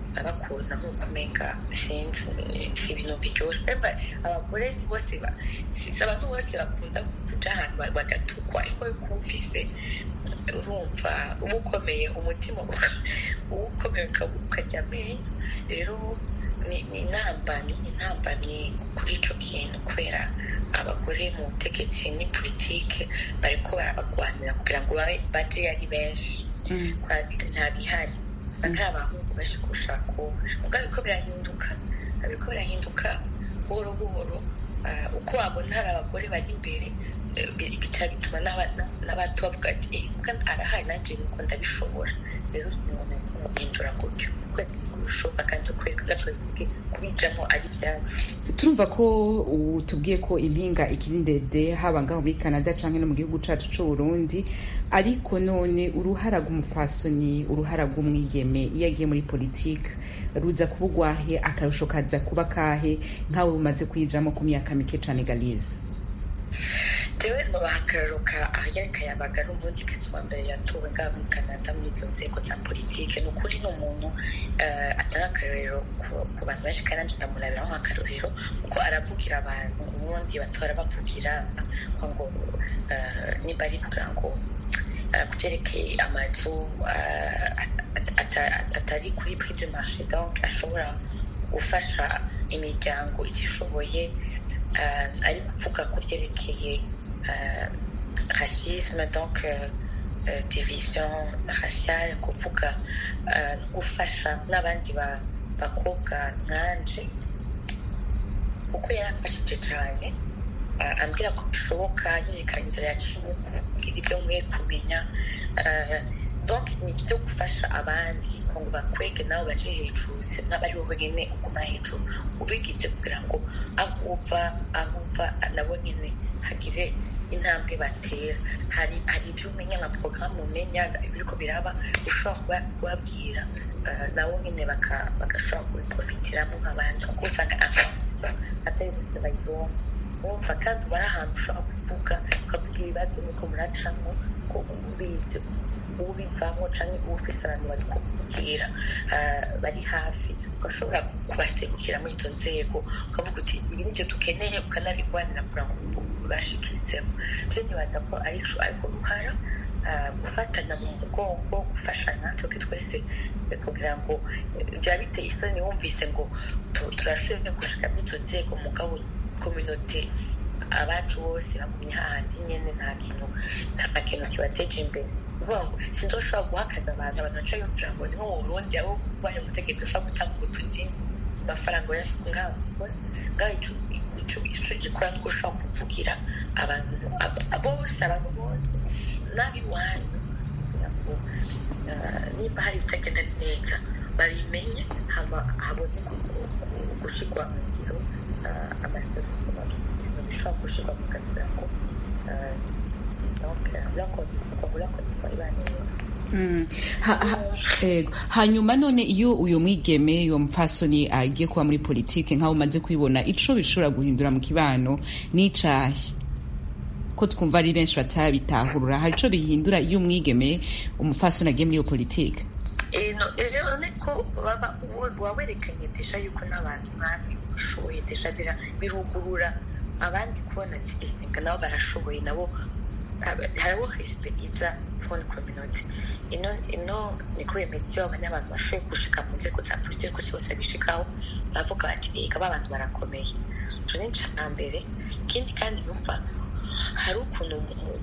abakunda nk'uko umenga sinzi si ibintu biryoshye abagore bose sinzi abantu bose bakunda kuja ahantu bagatukwa ariko kumvise urumva uba ukomeye umutima uba ukomeye ukajya amenyo rero ni intambamyi intambamyi kuri ico kintu kubera abagore mu butegetsi ni politike bariko barabagwanira kugira ngo baje ari benshi nta bihari usanga ari abahungu benshi kurusha abakobwa mugabo biriko birahinduka biriko birahinduka buhoro buhoro uko babona hari abagore bari imbere bica bituma n'abato bavuga ati arahari nanjye nuko ndabishobora rero guhindura gutyo bishoboka kandi kubijamo ari byacu turumva ko tubwiye ko impinga ikiri ndende haba ngaho muri Canada canke no mu gihugu cacu c'u Burundi ariko none uruhara rw'umufasoni uruhara rw'umwigeme iyo agiye muri politike ruza kubugwahe akarusho kaza kuba kahe nkawe umaze kuyijamo ku myaka mike cane Galize jewe nobahakaruka ahagereka yabaga ari umurundi kazi wa mbere yatowe ngaha muri Canada muri izo nzego za politike ni ukuri ni umuntu atanga akarorero ku bantu benshi kandi nanje ndamurabiraho nk'akarorero kuko aravugira abantu ubundi batora bavugira ngo niba ari kugira ngo kuvyerekeye amazu atari kuri prix du marché donc ashobora gufasha imiryango itishoboye ari kuvuga ku vyerekeye racisme donc division raciale kuvuga gufasha n'abandi bakobwa nkanje uko yarafashije cyane ambwira ko bishoboka yerekana inzira yaciye kugira ibyo nkwiye kumenya donc ni ibyo gufasha abandi ngo bakwege nabo baje hejuru n'abari bo nyine uguma hejuru ubigize kugira ngo aho uva aho uva nabo nyine hagire intambwe batera hari hari ibyo umenya nka porogaramu umenya biriko biraba ushobora kubabwira nabo nyine bagashobora kubiprofitiramo nk'abandi kuko usanga atari bose bayibona wumva kandi bari ahantu ushobora kuvuga ukavuga ibibazo nuko muracamo ko ubizi ubivamo canke ufise abantu bari kukubwira bari hafi ugashobora kubaserukira muri izo nzego ukavuga uti ibi nivyo dukeneye ukanabigwanira kugira ngo bashikirizeho rero nibaza ko arico ariko ruhara gufatana mu mugongo gufashanya twebwe twese kugira ngo byaba biteye isoni wumvise ngo turashoboye gushika muri izo nzego mugabo communauté abacu bose bagumye hahandi nyene nta kintu nta kintu kibateje imbere ngo sinzoshobora guhakaza abantu abantu baca yumvira ngo ni nko mu Burundi aho bari umutegetsi ushobora gutanga ubutunzi amafaranga yasuku ngaho ngaho ico ico gikora nuko ushobora kuvugira abantu bose abantu bose n'abiwanyu ngo niba hari ibitagenda neza babimenye hama habone gushirwa mu ngiro amasezerano bishobora gushirwa mu kazi ko hanyuma none iyo uyu mwigeme uyo mfasoni agiye kuba muri politike nk'aho umaze kubibona ico bishobora guhindura mu kibano n'icahe ko twumva ari benshi batabitahurura hari ico bihindura iyo umwigeme umufasoni agiye muri iyo politike rero niko baba wawerekanye desha yuko n'abantu nkabi bashoboye desha birugurura abandi kubona ati reka nabo barashoboye nabo hariho respect iza pour communauté ino ino niko yemetse abantu bashoboye gushika mu nzego za politike ko bose bishikaho bavuga bati reka abantu barakomeye tuni cyambere kindi kandi bumva hari ukuntu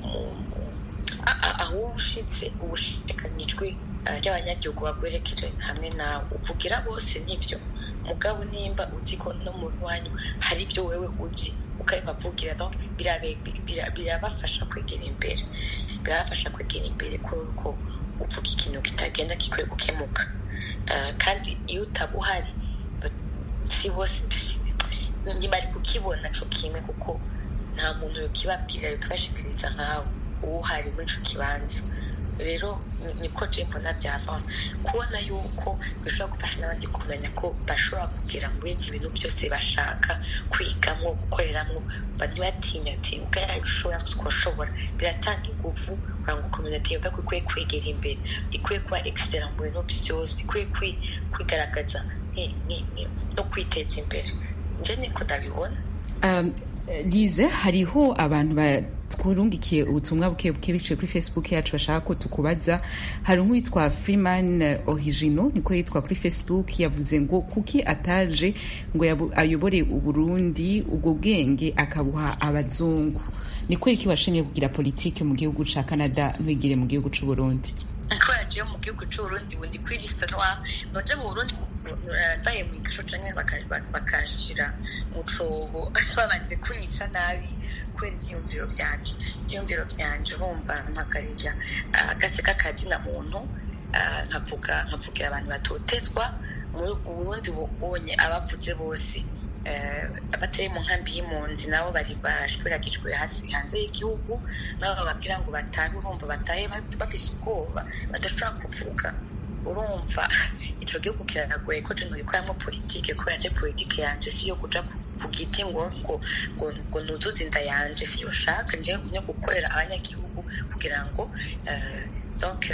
aho ushitse ubushikanijwe ry'abanyagihugu bagwerekeje hamwe nawe uvugira bose n'ivyo mugabo nimba uzi ko no mu rwanyu hari ibyo wewe uzi ukabibavugira donc birabafasha kwegera imbere birabafasha kwegera imbere ko uvuga ikintu kitagenda kikwiye gukemuka kandi iyo utabuhari si bose ntibari kukibona co kimwe kuko nta muntu yokibabwira yokibashikiriza nkawe uhari muri ico kibanza rero niko je mbona bya France kubona yuko bishobora gufasha n'abandi kumenya ko bashobora kugira mu bindi bintu byose bashaka kwigamo gukoreramo ntibatinya ati ubwaya bishobora twoshobora biratanga ingufu kugira ngo community yumve ko ikwiye kwegera imbere ikwiye kuba excellent mu bintu byose ikwiye kwigaragaza no kwiteza imbere nje niko ndabibona. Lize, hariho abantu batwurungikiye ubutumwa buke buke biciye kuri Facebook yacu bashaka ko tukubaza. Hari nk'uwitwa Freeman Origino niko yitwa kuri Facebook, yavuze ngo kuki ataje ngo ayobore Uburundi ubwo bwenge akabuha abazungu. Ni kweli ki washimye kugira politike mu gihugu ca Canada ntwigire mu gihugu c'u Burundi? Ko yaje mu gihugu c'u Burundi undi kwirista noa noje mu Burundi ndaye mu kasho canke bakashira mu cobo babanje kunyica nabi kwera ivyumviro vyanje ivyumviro vyanje urumva ntakarija agace k'akazi na muntu nkavuga nkavugira abantu batotezwa mu Burundi bonye abavuze bose abatari mu nkambi y'impunzi nabo bari barashwiragijwe hasi hanze y'igihugu nabo bababwira ngo batahe urumva batahe bafise ubwoba badashobora kuvuga urumva ico gihugu kiranagoye ko je ntubikoramo politike ko yaje politike yanje siyo kuja ku giti ngo ngo ngo nuzuze inda yanje siyo shaka nje no gukorera abanyagihugu kugira ngo donc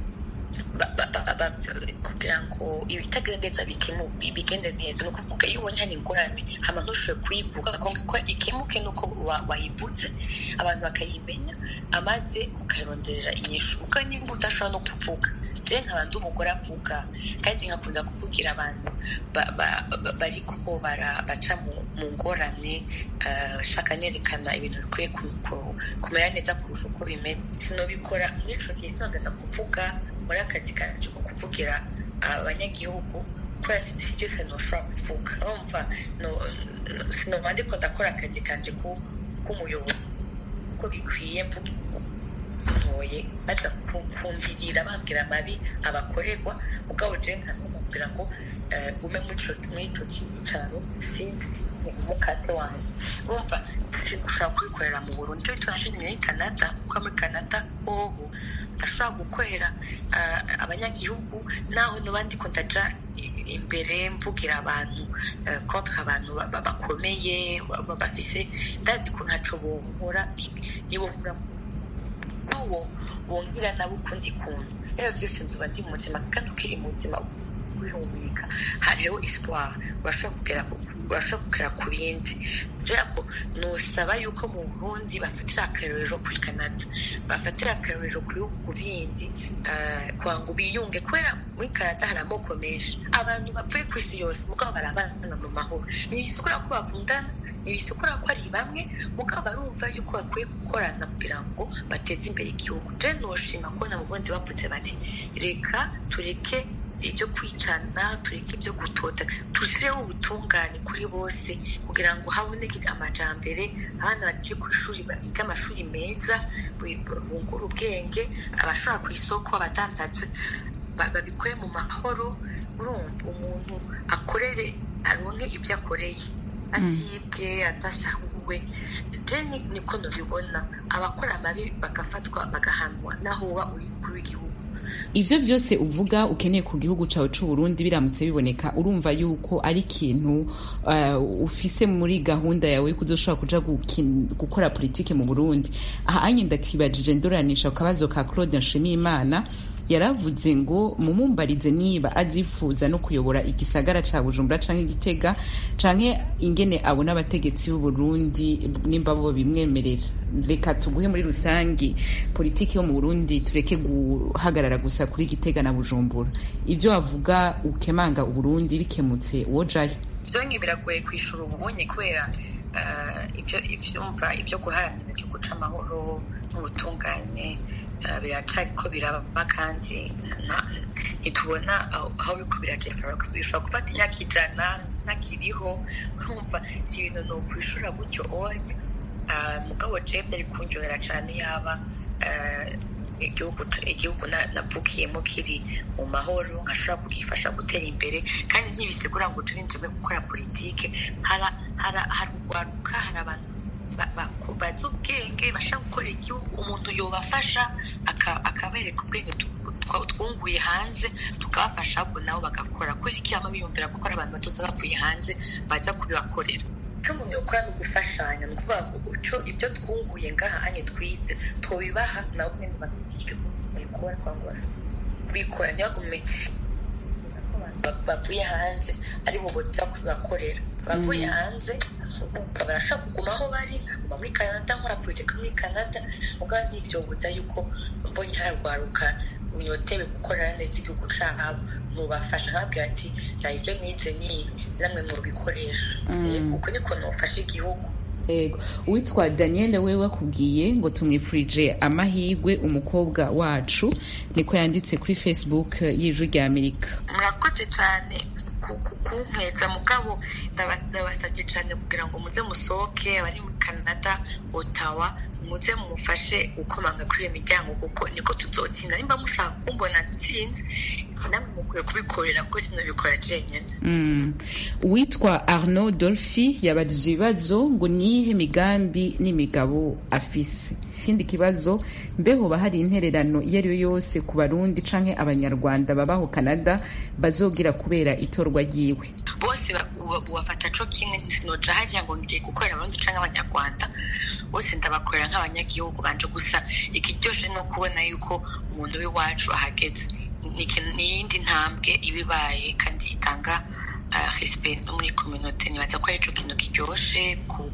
kugira ngo ibitagendeza bigende neza no kuvuga iyo ubonye hari ingorane hama ntushoboye kuyivuga ko ikemuke nuko wayivuze abantu bakayimenya amaze ukayironderera inyishu uko nimba udashobora no kuvuga je nkaba ndi umugore avuga kandi nkakunda kuvugira abantu bariko baca mu ngorane shaka nerekana ibintu bikwiye kumera neza kurusha uko bimeze sinobikora muri ico gihe sinogenda kuvuga muri akazi kanje ko kuvugira abanyagihugu kubera si byose ntushobora kuvuga urumva sinoba ndiko ndakora akazi kanje k'umuyobozi ko bikwiye mvuga ntoye baza kumvirira babwira amabi abakorerwa mugabo je nkamubwira ngo ume muri ico cicaro sinzi umukate wanjye urumva ushobora kubikorera mu Burundi cyo twashimye muri Canada kuko muri Canada ubu ashobora gukorera abanyagihugu naho n'abandi ko ndaja imbere mvugira abantu contre abantu bakomeye bafise ndazi ko ntaco bonkora nibo nkura nuwo wongira nabo ukundi kuntu rero byose nzuba ndi mu mutima kandi ukiri mu mutima wihumeka hariho espoir urashobora kugera urashobora kugera ku bindi rero nusaba yuko mu Burundi bafatira akarorero kuri Canada bafatira akarorero ku bihugu bindi kwa ngo biyunge kubera muri Canada hari amoko menshi abantu bapfuye ku isi yose mugabo barabana mu mahoro nibisukura ko bakundana nibisukura ko ari bamwe mugabo barumva yuko bakwiye gukorana kugira ngo bateze imbere igihugu rero noshima ko na mu Burundi bavuze bati reka tureke ibyo kwicana tureke ibyo gutota tuzireho ubutungane kuri bose kugira ngo haboneke amajambere abana baje ku ishuri biga amashuri meza bungura ubwenge abashobora ku isoko abadandaza babikore mu mahoro urumva umuntu akorere aronke ibyo akoreye atibwe atasahuwe jeni niko nubibona abakora amabi bagafatwa bagahanwa naho uba uri kuri w'igihugu. Ivyo vyose uvuga ukeneye ku gihugu cawe c'u Burundi biramutse biboneka urumva yuko ari ikintu uh, ufise muri gahunda yawe yo kuzoshobora kuja gukora politike mu Burundi. Aha anye ndakibajije ndoranisha akabazo ka Claude Nshimiyimana yaravuze ngo mumumbarize niba azifuza no kuyobora igisagara ca Bujumbura canke Gitega canke ingene abona abategetsi b'u Burundi nimba bo bimwemerera. Reka tuguhe muri rusangi politiki yo mu Burundi tureke guhagarara gusa kuri Gitega na Bujumbura. Ivyo avuga ukemanga u Burundi bikemutse wojayo. Vyonge biragoye kwishura ubonye kwera ivyo ivyumva ivyo guharanira igihugu c'amahoro n'ubutungane biracari ko biraba kandi ntitubona aho biko biragera bishobora gufata imyaka ijana ntakiriho urumva si ibintu no kwishura gutyo onye mugabo je byari kunjorera cane yaba igihugu igihugu navukiyemo kiri mu mahoro nkashobora kugifasha gutera imbere kandi ntibisigura ngo turi nje gukora politike hara hara harugwaruka hari abantu bazi ubwenge bashaka gukora igihugu umuntu yobafasha akabereka ubwenge twunguye hanze tukabafasha ahubwo nabo bagakora kubera iki hama biyumvira gukora abantu batoza bavuye hanze baza kubibakorera icyo umuntu yokora ni ugufashanya ni ukuvuga ngo ibyo twunguye ngaha hanye twize twobibaha nabo mwene bakabikora kwangura bikora ntibagume bavuye hanze ari bo boza kubibakorera bavuye hanze barashaka kuguma aho bari uba muri Canada nkora politika muri Canada ubwa n'ibyo buza yuko mbonye haragwaruka unyotewe gukorera neza igihugu cabo mubafasha nkabwira ati nta ibyo nize nibi namwe mu bikoresho uko niko nofasha igihugu. Ego witwa Daniel we wakubwiye ngo tumwifurije amahigwe umukobwa wacu niko yanditse kuri Facebook y'Ijwi rya Amerika. Murakoze cyane kumpeza mugabo ndabasabye cyane kugira ngo muze musohoke abari muri Canada Ottawa muze mumufashe gukomanga kuri iyo miryango kuko niko tuzotsinda nimba mushaka kumbona ntsinzi namwe mukwiye kubikorera kuko sinabikora jenyine. Mm. Witwa Arnaud Dolphy yabajije ibibazo ngo nihe migambi n'imigabo afise. Ikindi kibazo mbeho bahari intererano iyo ari yo yose ku barundi canke abanyarwanda babaho Canada bazogira kubera itorwa ryiwe. Bose bafata co kimwe sinoja hariya ngo ngiye gukorera abarundi canke abanyarwanda bose ndabakorera nk'abanyagihugu banje gusa ikiryoshe no kubona yuko umuntu w'iwacu ahageze n'iyindi ntambwe ibibaye kandi itanga respect no muri communauté nibaza ko ico kintu kiryoshe ku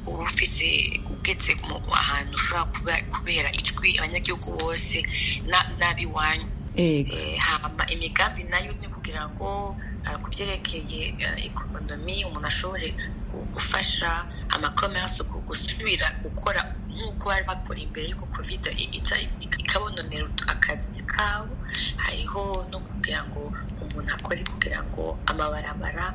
ufise ugeze mu ahantu ushobora kubera ijwi abanyagihugu bose n'abiwanyu. Hama imigambi nayo ni kugira ngo kubyerekeye ekonomi umuntu ashobore gufasha amakomerasi gusubira gukora nk'uko bari bakora imbere y'uko covid ikabononera akazi kabo. Hariho no kugira ngo umuntu akore kugira ngo amabarabara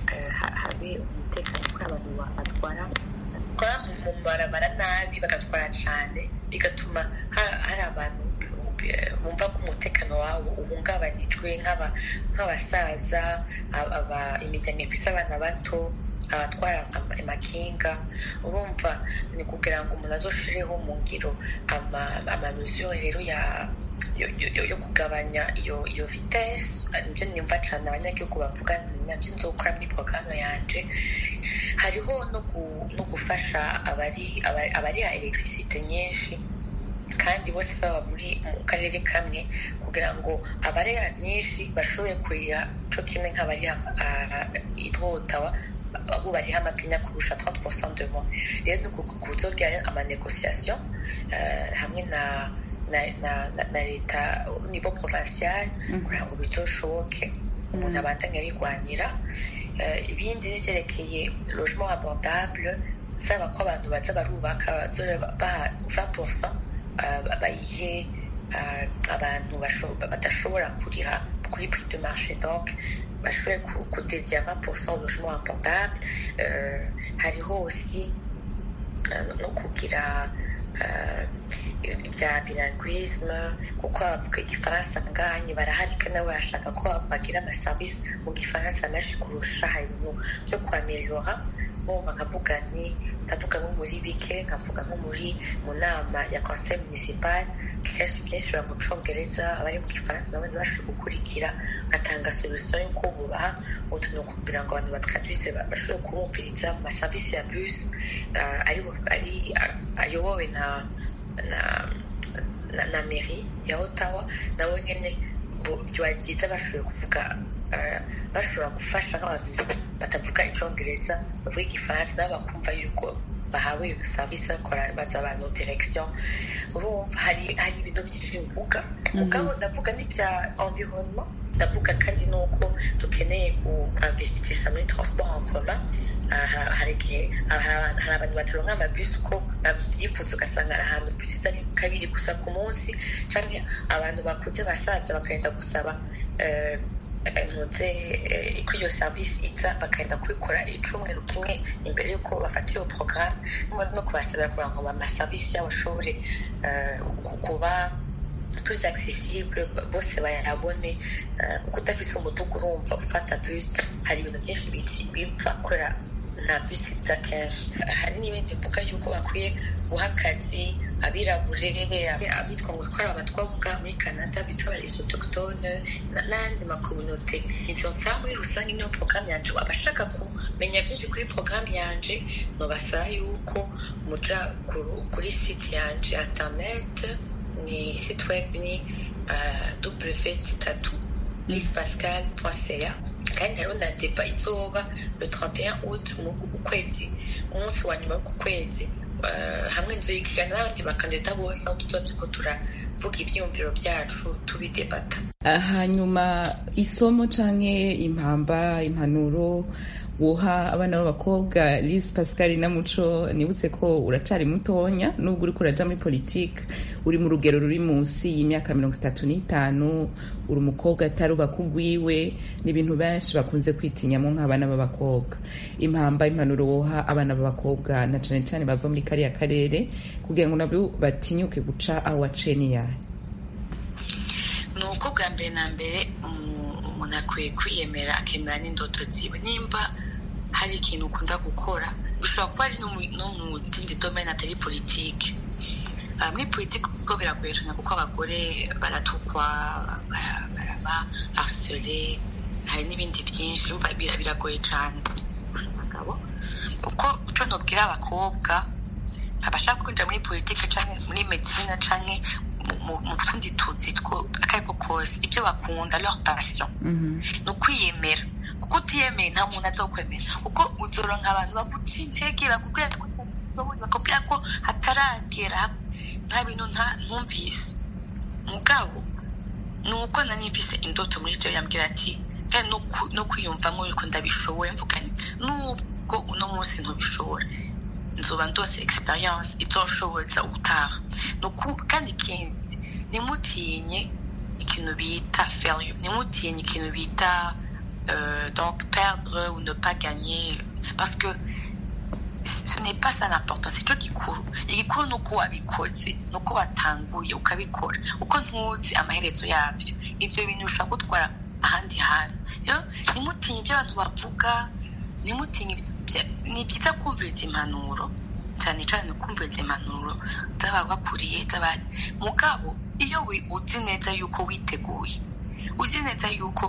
habe umutekano kuri abantu batwara bakora mu mabarabara nabi bagatwara cyane bigatuma hari abantu bumva ko umutekano wabo uhungabanijwe nk'abasaza imiryango ifise abana bato abatwara amakinga urumva ni kugira ngo umuntu azoshireho mu ngiro amamesure rero ya yo kugabanya iyo iyo vitesse nibyo nimva cyane abanyagihugu bavuga nabyo nzokora muri porogaramu yanje. Hariho no gufasha abari abari ha electricité nyinshi kandi bose baba muri mu karere kamwe kugira ngo abarera nyinshi bashobore kurira co kimwe nk'abari Ottawa aho bari hamapinya kurusha trente pour cent de moins. Rero nuko kuzogira ama négociation hamwe na na na na leta au niveau provincial kugira ngo bizoshoboke umuntu abandanya bigwanira. Ibindi n'ivyerekeye logement abordable saba ko abantu baza barubaka ba vingt pour cent bayihe abantu badashobora kuriha kuri prix de marché donc bashobore kudedia vingt pour cent logement abordable. Hariho aussi no kugira ibya bilinguisme kuko abavuga igifaransa nganye barahari kandi bashaka ko bagira amaservice mu gifaransa menshi kurusha hari ibintu byo kwameliora bo bakavuga ni ndavuga nko muri bike nkavuga nko muri mu nama ya conseil municipal kenshi kenshi mu Congereza abari mu gifaransa nabo ntibashobora gukurikira gatanga solution yo kububaha utuntu kugira ngo abantu batkaduze bashobore kumviriza mu maservice ya bus ari ari ayobowe na na na, na mairie ya Ottawa nabo nyene byiza bashoboye kuvuga bashobora gufasha nk'abantu batavuga icongereza bavuga igifaransa nabo bakumva yuko bahawe iyo service bakora baza abantu direction. Urumva hari hari ibintu byinshi mvuga mugabo ndavuga n'ibya environnement ndavuga kandi nuko dukeneye kuinvestisa muri transport en commun. Hari hari abantu bataronka amabisi uko bavyifuza ugasanga ari ahantu bisi zari kabiri gusa ku munsi canke abantu bakuze basaza bakagenda gusaba ntuze ko iyo service iza bakagenda kubikora icumweru kimwe imbere yuko bafata iyo programme no kubasabira kugira ngo amaservice yabo ashobore kuba plus accessible bose bayabone. Uko udafise umudugu urumva ufata bus hari ibintu byinshi bipfa kubera nta bisi za kenshi. Hari n'ibindi mvuga yuko bakwiye guha akazi abirabure abitwa ngo ko ari abatwavuga muri Canada bitwa les autochtones n'andi makominote. Izo nsaba muri rusange niyo programme yanje, abashaka kumenya byinshi kuri programme yanje nobasaba yuko muja kuri site yanje internet, ni site web ni w tatu lise pascal point c a, kandi hariho na deba izoba le trente et un août mu kwezi, umunsi wa nyuma w'uku kwezi, hamwe nzoyigana n'abandi bakandida bose aho tuzoba turiko turavuga ivyiyumviro vyacu tubidebata. Hanyuma isomo canke impamba impanuro woha abana b'abakobwa Lise Pascal na Muco, nibutse ko uracari mutonya nubwo uri kuraja muri politique, uri mu rugero ruri munsi y'imyaka mirongo itatu n'itanu, uri umukobwa ataruba kugwiwe, n'ibintu benshi bakunze kwitinyamo nk'abana b'abakobwa. Impamba impanuro woha abana b'abakobwa na cane cane bava muri kariya karere kugira ngo nabo batinyuke guca aho waceni yawe? Nuko bwa mbere na mbere umuntu akwiye kwiyemera akemera n'indoto ziwe. Nimba hari ikintu ukunda gukora, bishobora kuba ari no mu zindi domaine atari politike. Muri politike kuko biragoye cyane kuko abagore baratukwa, baraba harcelé, hari n'ibindi byinshi, biragoye cyane abagabo. Kuko uco nobwira abakobwa abashaka kwinjira muri politike canke muri medicine canke mu tundi tuzi two akariko kose ibyo bakunda, leur passion no kwiyemera. Kuko utiyemeye nta muntu azokwemera, kuko uzoronka abantu baguca intege bakubwira ko usoboye, bakubwira ko hataragera, nta bintu nta ntumvise. Mugabo nuko nanifise indoto muri je yambwira ati no kwiyumvamo yuko ndabishoboye, mvuga nti nubwo uno munsi ntubishobora nzoba ndose experience izoshoboza ubutaha. Kandi ikindi nimutinye ikintu bita failure, nimutinye ikintu bita euh, donc perdre ou ne pas gagner, parce que ce n'est pas ça l'important, c'est cyo gikuru. Igikuru nuko wabikoze, nuko watanguye ukabikora, uko ntuzi amaherezo yavyo. Ivyo bintu ushaka gutwara ahandi hantu. Rero nimutinye ibyo abantu bavuga, nimutinye. Ni byiza kumviriza impanuro, cyane cyane kumviriza impanuro z'ababakuriye z'abandi. Mugabo iyo uzi neza yuko witeguye, uzi neza yuko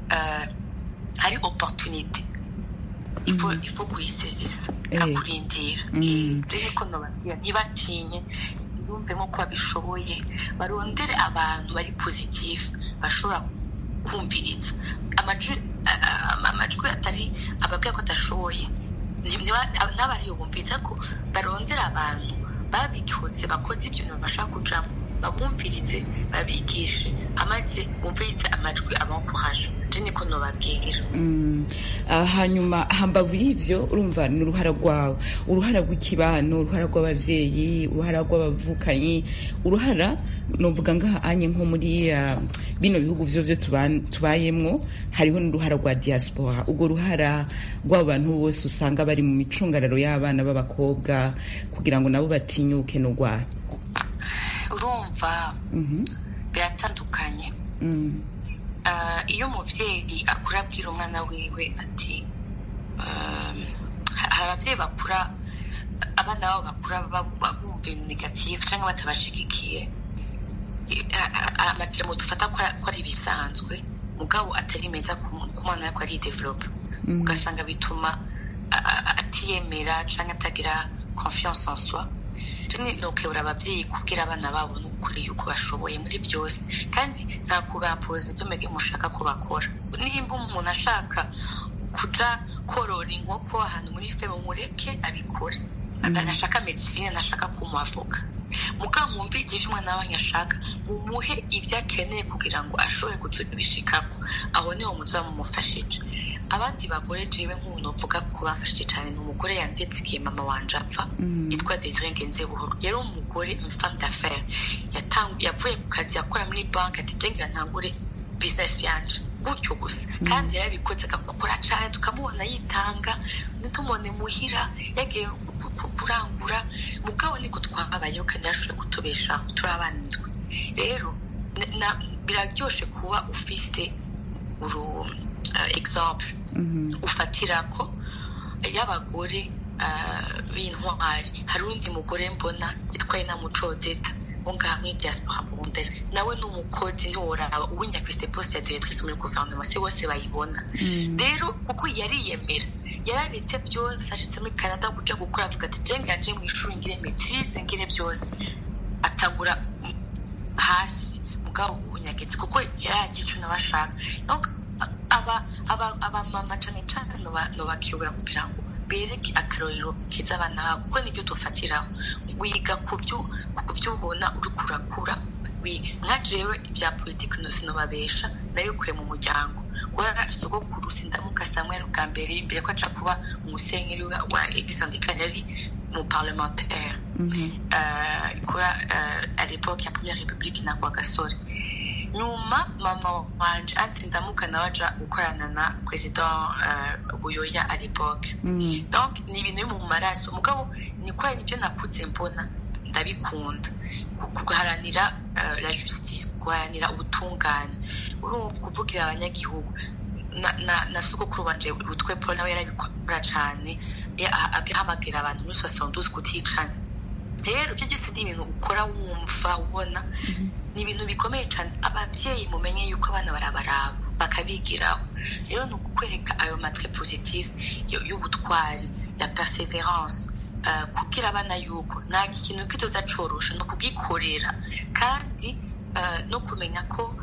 hari opportunité, il faut il faut kuyisezeza akurindira. Rero ko nobabwira ntibatinye, bumvemo ko babishoboye, barondere abantu bari positif bashobora kumviriza. Amajwi amajwi atari ababwira ko atashoboye n'abariyo bumviriza, ko barondera abantu babikoze bakoze ibyo bashaka kujamo, babumvirize babigishe, amaze bumvirize amajwi abankuraje. Niko nobabwira. Hanyuma hambavu y'ivyo urumva ni uruhara rwawe, uruhara rw'ikibano, uruhara rw'abavyeyi, uruhara rw'abavukanyi, uruhara novuga ngaha anye nko muri bino bihugu vyo vyo tubayemwo, hariho n'uruhara rwa diaspora. Ubwo ruhara rw'abantu bose usanga bari mu micungararo y'abana b'abakobwa kugira ngo nabo batinyuke no gwa. Urumva biratandukanye. Iyo umuvyeyi akura abwira umwana wiwe ati hari abavyeyi bakura abana babo bakura bumva negative cyangwa batabashigikiye, amajambo dufata ko ari ibisanzwe mugabo atari meza ku mwana yako ari develop, ugasanga bituma atiyemera cyangwa atagira confiance en soi. Tuni nokebura abavyeyi kubwira abana babo n'ukuri yuko bashoboye muri byose, kandi nta kubampoza ibyo mege mushaka ko bakora. Nimba umuntu ashaka kuja korora inkoko ahantu muri feme, mureke abikore. Atanashaka medicine, nashaka kumuavoka, mukamwumviriza ivyo umwana wawe ashaka, mumuhe ivyo akeneye kugira ngo ashobore kuzobishikako. Aho niho muzoba mumufashije. Abandi bagore jewe nk'umuntu uvuga ko bafashije cyane n'umugore yandetse igihe mama wanje apfa, yitwa Desire Ngenzebuhoro. Yari umugore femme d'affaires, yatanguye yavuye ku kazi akora muri banki, ati tengira ntangure business yanje gutyo gusa, kandi yarabikoze agakora cyane, tukamubona yitanga, nitumone muhira yagiye kurangura. Mugabo niko twabayeho kandi yashoboye kutubesha turi abana indwi. Rero biraryoshe kuba ufise uru exemple ufatira ko y'abagore b'intwari. Hari undi mugore mbona yitwaye na Mucodeta ngaha muri diaspora burundaise, nawe ni umukozi ntiworaba ubunya afise poste ya directrice muri gouvernement, se bose bayibona. Rero kuko yariyemera yararetse byose, ashitse muri Canada kuja gukora, avuga ati je ngaje mu ishuri ngire maîtrise ngire byose, atagura hasi mugabo ubunyagetse kuko yaragicu nabashaka. Donc aba aba aba mama cyane cyane no no bakiyobora kugira ngo bereke akarorero kiza abana kuko nibyo dufatiraho, wiga kubyo kubyo ubona uri kurakura. Nka jewe ibya politiki sinobabesha nabikuye mu muryango wara sogokuru Sindamuka Samuel bwa mbere imbere ko aca kuba umusenyeri wa egisandika yari mu parlementaire kora à l'époque ya première république na kwa Gasore. Nyuma mama wanje Sindamuka nawe aja gukorana na president Buyoya à l'époque. Donc ni ibintu mu maraso mugabo ni kwa nibyo nakutse mbona ndabikunda kugaharanira la justice, kugaharanira ubutungane, urumva kuvugira abanyagihugu. na na sogokuru wanje Butwe Paul nawe yarabikora cyane, ahamagara abantu muri soixante-douze kuticana. Rero ibyo byose ni ibintu ukora wumva ubona ni ibintu bikomeye cyane. Ababyeyi mumenye yuko abana barabaraba bakabigiraho. Rero ni ukukwereka ayo matre positive y'ubutwari, la perseverance, kugira abana yuko nta kintu kitoza corosha no kugikorera, kandi no kumenya ko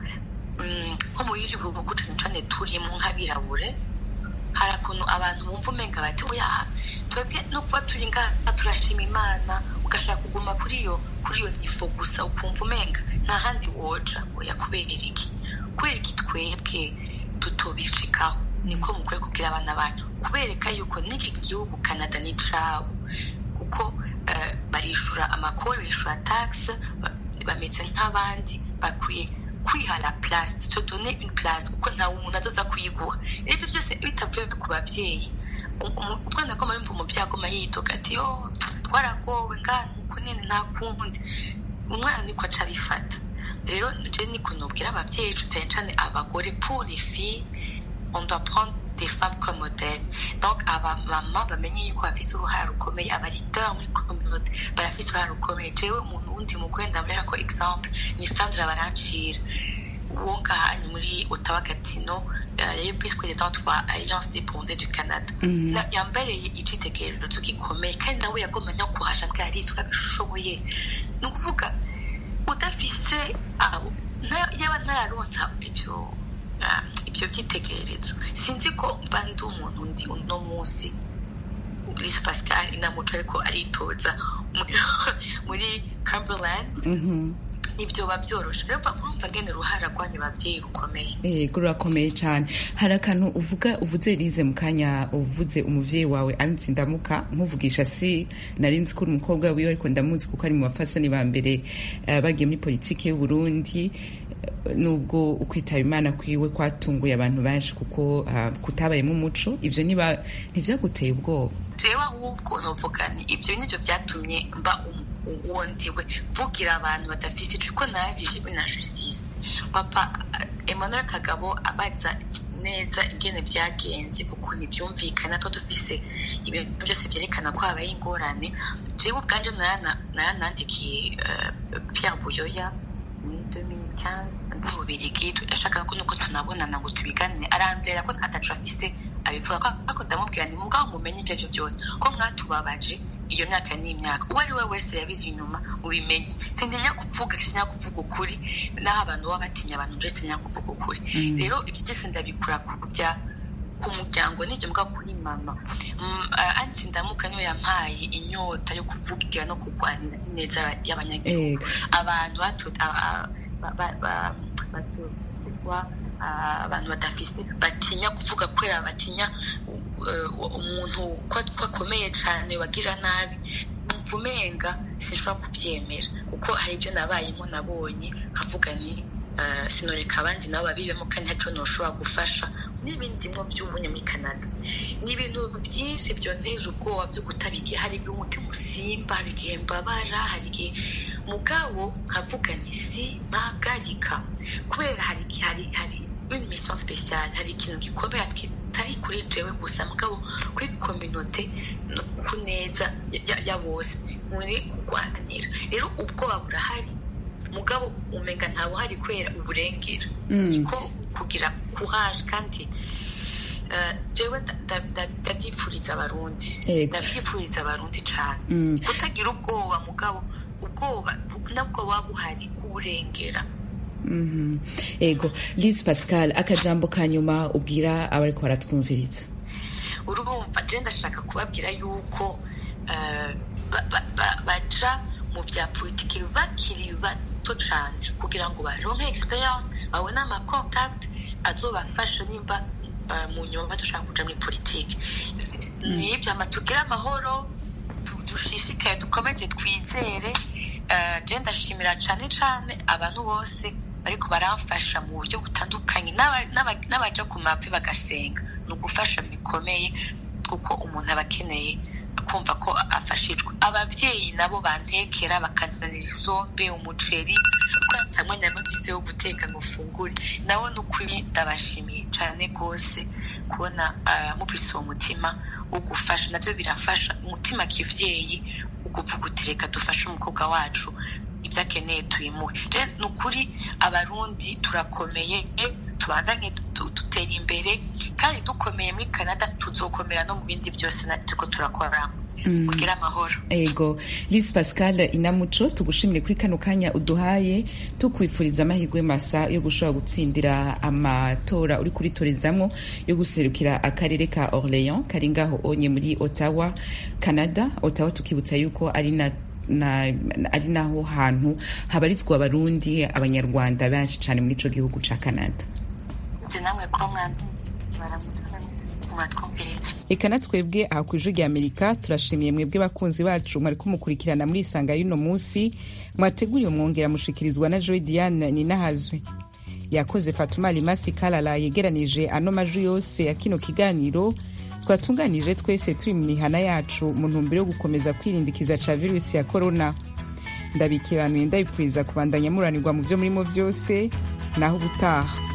nko mu yiri bugugu cyane cyane turi mu nk'abirabure hari akuntu abantu bumva umenga bati oya twebwe no kuba turi ngaha turashima Imana, ugashaka kuguma kuri yo kuri yo nifo gusa, ukumva umenga nta handi woja oya kubera iki kubera iki twebwe tutobishikaho. Niko mukwiye kubwira abana banyu, kubereka yuko n'iki gihugu Canada ni cabo, kuko barishura amakuru, barishura taxe, bameze nk'abandi, bakwiye kwiha la place, te donner une place kuko nta umuntu azoza kuyiguha. Ibyo byose bitavuye ku babyeyi, umwana ko mayumva mu byagoma yitoka ati yo twaragowe ngana uko nene nta kundi, umwana niko aca bifata. Rero je niko nobwira ababyeyi cyane cyane abagore, pour les filles on doit prendre des femmes comme modèles. Donc aba mama bamenye yuko bafise uruhara rukomeye, aba leader muri communauté barafise uruhara rukomeye. Jewe umuntu wundi mugore ndabwira ko exemple ni Sandra Barancira uwo ngaha muri Ottawa Gatineau, yari vice présidente wa Alliance des Burundais du Canada. Yambereye icitegererezo gikomeye kandi nawe yagomba no kuhasha bwa Alice urabishoboye. Ni ukuvuga udafise abo yaba ntararonsa ibyo ibyo byitegererezo, sinzi ko bandi umuntu ndi uno munsi Lise Pascal inamuco ariko aritoza muri Cumberland. Ibyo babyorosha rero bumva ngene ruhara rwanyu babyeyi rukomeye. Eh rurakomeye cyane. Hari akantu uvuga uvuze Lise mukanya uvuze umuvyeyi wawe Sindamuka, nkuvugisha si narinzi ko umukobwa wiwe ariko ndamuzi kuko ari mu bafasoni ba mbere bagiye muri politiki y'u Burundi. Nubwo ukwitaba Imana kwiwe kwatunguye abantu benshi kuko kutabayemo umuco, ivyo niba ntivyaguteye ubwoba? Jewe ahubwo novuga ni ivyo nivyo byatumye mba uwondiwe vugira abantu badafise icuko navije na justice. Papa Emmanuel Kagabo abaza neza ingene byagenze kuko ntibyumvikana to dufise ibintu byose byerekana ko habaye ingorane. Jewe ubwanje naranandikiye Pierre Buyoya muri deux mille quinze mu Birigi, ashaka ko nuko tunabonana ngo tubigane, arandera ko atacu afise abivuga ko ako ndamubwira ni mugabo mumenye icyo byose ko mwatubabaje iyo myaka ni imyaka uwo ari we wese yabizi inyuma ubimenye. Sintinya kuvuga sintinya kuvuga ukuri, naho abantu baba batinya abantu nje sintinya kuvuga ukuri. Rero ibyo byose ndabikura kubya ku muryango n'ibyo mbwa kuri mama. Sindamuka niyo yampaye inyota yo kuvugira no kurwanira neza y'abanyagihugu, abantu abantu badafise batinya kuvuga kwera, batinya umuntu ko akomeye cyane wagira nabi. Mvumenga sinshobora kubyemera kuko hari ibyo nabayemo nabonye nkavuga ni sinoreka abandi nabo babibemo kandi ntaco noshobora gufasha. N'ibindi mwo by'ubunye muri Canada ni ibintu byinshi byonteje ubwoba byo kutabigira. Hari igihe umutima usimba, hari igihe mbabara, hari igihe mugabo nkavuga ni si bagarika kubera hari hari hari une mission spéciale, hari ikintu gikomeye kitari kuri jewe gusa mugabo kuri communauté ku neza ya bose muri kurwanira rero ubwoba burahari mugabo umenga ntawe hari kwera uburengera niko kugira courage kandi jewe ndabyipfuriza abarundi ndabyipfuriza abarundi cane kutagira ubwoba mugabo ubwoba nabwo wabuhari kuburengera. Ego Lise Pascal, akajambo kanyuma ubwira abariko baratwumviriza. Urumva je ndashaka kubabwira yuko baja mu vya politiki bakiri bato cane kugira ngo baronke experience babone ama contact azobafasha nimba mu nyuma dushaka kuja muri politiki. Nibyo amatugira amahoro dushishikaye dukomeze twizere. Je ndashimira cane cane abantu bose ariko baramfasha mu buryo butandukanye n'abaja ku mavi bagasenga no gufasha bikomeye kuko umuntu abakeneye kumva ko afashijwe. Abavyeyi nabo bantekera bakazanira isombe umuceri ko atamwanya bafise wo guteka ngo fungure nawo n'ukuri ndabashimiye cyane gose kubona mufise umutima wo gufasha navyo birafasha umutima kivyeyi ukuvuga utireka dufashe umukobwa wacu ibyo akeneye tuyimuhe. Ni ukuri abarundi turakomeye tubandanye dutera imbere kandi dukomeye muri Canada tuzokomera no mu bindi byose natiko turakora kugira amahoro. Ego Lise Pascal Inamuco tugushimire kuri kano kanya uduhaye tukwifuriza amahirwe masa yo gushobora gutsindira amatora uri kuritorezamwo yo guserukira akarere ka Orléans kari ngaho onye muri Ottawa Canada. Ottawa tukibutsa yuko ari na na ari naho hantu habarizwa abarundi abanyarwanda benshi cyane muri ico gihugu ca Canada. Namwe ko mwana baramutse Eka natwebwe aha ku Ijwi ry'Amerika turashimiye mwebwe bakunzi bacu mwari kumukurikirana muri Isanga y'uno munsi mwateguriye umwongera mushikirizwa na Joy Diane Ninahazwe. Yakoze Fatuma Limasi Kalala yegeranije ano majwi yose ya kino kiganiro twatunganije twese turi mu mihana yacu mu ntumbero yo gukomeza kwirindikiza ca virusi ya corona. Ndabikiranuye ndabipfuriza kubandanya muranirwa mu vyo murimo vyose naho ubutaha.